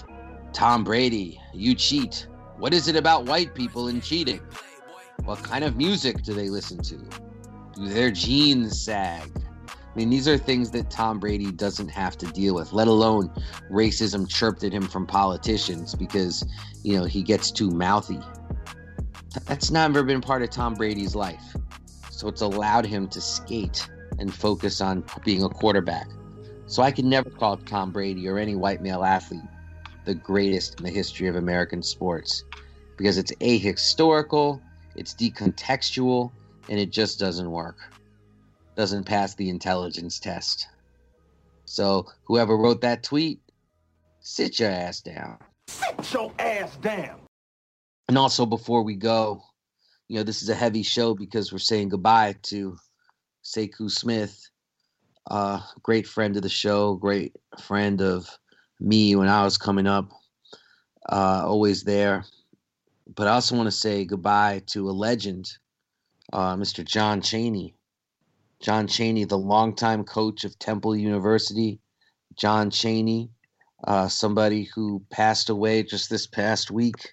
Tom Brady, you cheat. What is it about white people and cheating? What kind of music do they listen to? Do their jeans sag? I mean, these are things that Tom Brady doesn't have to deal with, let alone racism chirped at him from politicians because, he gets too mouthy. That's never been part of Tom Brady's life. So it's allowed him to skate and focus on being a quarterback. So I can never call Tom Brady or any white male athlete the greatest in the history of American sports because it's ahistorical, it's decontextual, and it just doesn't work. Doesn't pass the intelligence test. So whoever wrote that tweet, sit your ass down. Sit your ass down. And also before we go, this is a heavy show because we're saying goodbye to Sekou Smith, great friend of the show, great friend of me when I was coming up, always there. But I also want to say goodbye to a legend, Mr. John Chaney. John Chaney, the longtime coach of Temple University. John Chaney, somebody who passed away just this past week,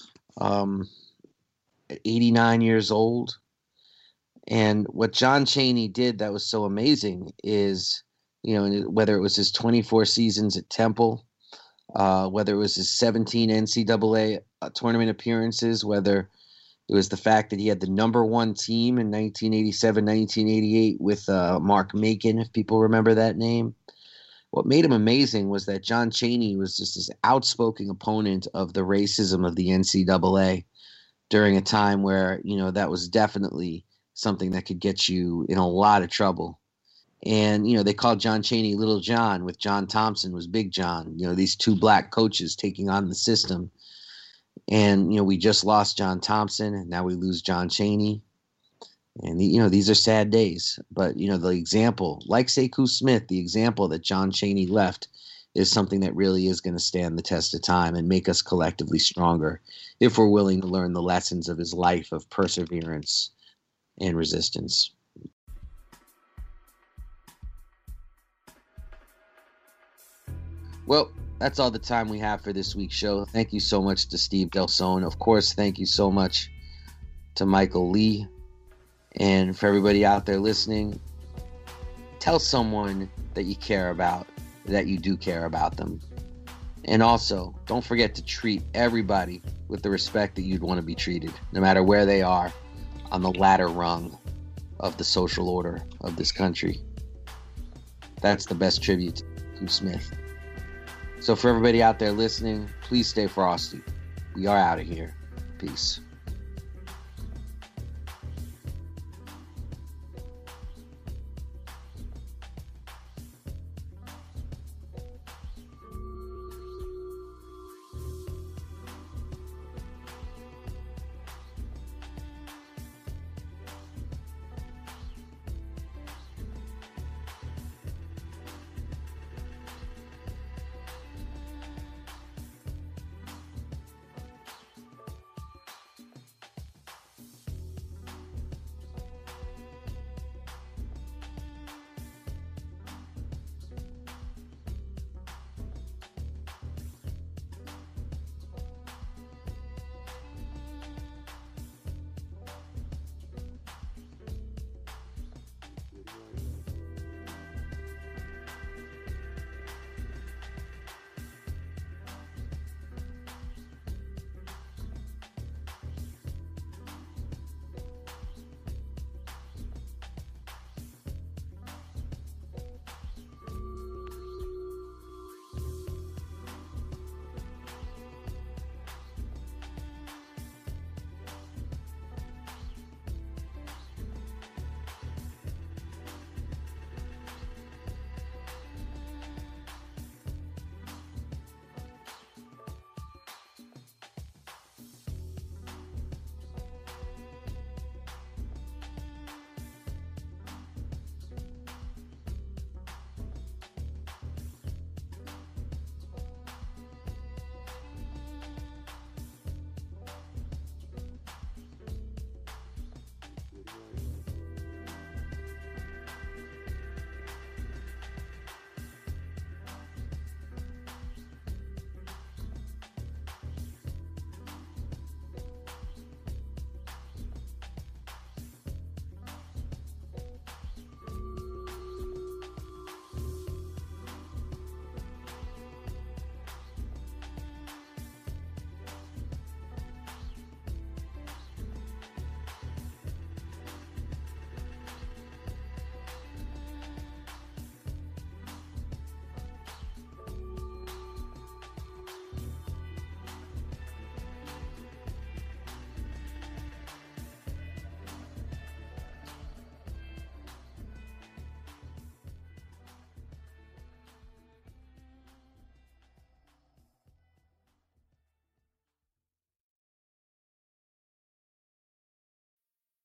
at 89 years old. And what John Chaney did that was so amazing is, whether it was his 24 seasons at Temple, whether it was his 17 NCAA tournament appearances, whether it was the fact that he had the number one team in 1987, 1988 with Mark Macon, if people remember that name. What made him amazing was that John Chaney was just this outspoken opponent of the racism of the NCAA during a time where, that was definitely something that could get you in a lot of trouble. And, they called John Chaney Little John, with John Thompson was Big John, these two black coaches taking on the system. And, we just lost John Thompson and now we lose John Chaney. And, these are sad days. But, the example, like Sekou Smith, the example that John Chaney left is something that really is going to stand the test of time and make us collectively stronger if we're willing to learn the lessons of his life of perseverance and resistance. Well, that's all the time we have for this week's show. Thank you so much to Steve Delsone. Of course, thank you so much to Michael Lee. And for everybody out there listening, tell someone that you care about that you do care about them. And also, don't forget to treat everybody with the respect that you'd want to be treated, no matter where they are on the ladder rung of the social order of this country. That's the best tribute to Smith. So for everybody out there listening, please stay frosty. We are out of here. Peace.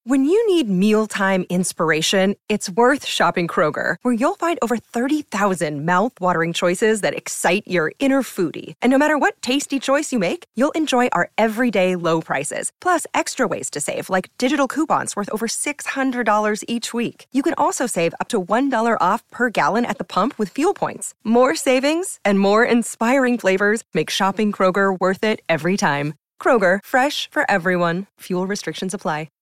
When you need mealtime inspiration, it's worth shopping Kroger, where you'll find over 30,000 mouth-watering choices that excite your inner foodie. And no matter what tasty choice you make, you'll enjoy our everyday low prices, plus extra ways to save, like digital coupons worth over $600 each week. You can also save up to $1 off per gallon at the pump with fuel points. More savings and more inspiring flavors make shopping Kroger worth it every time. Kroger, fresh for everyone. Fuel restrictions apply.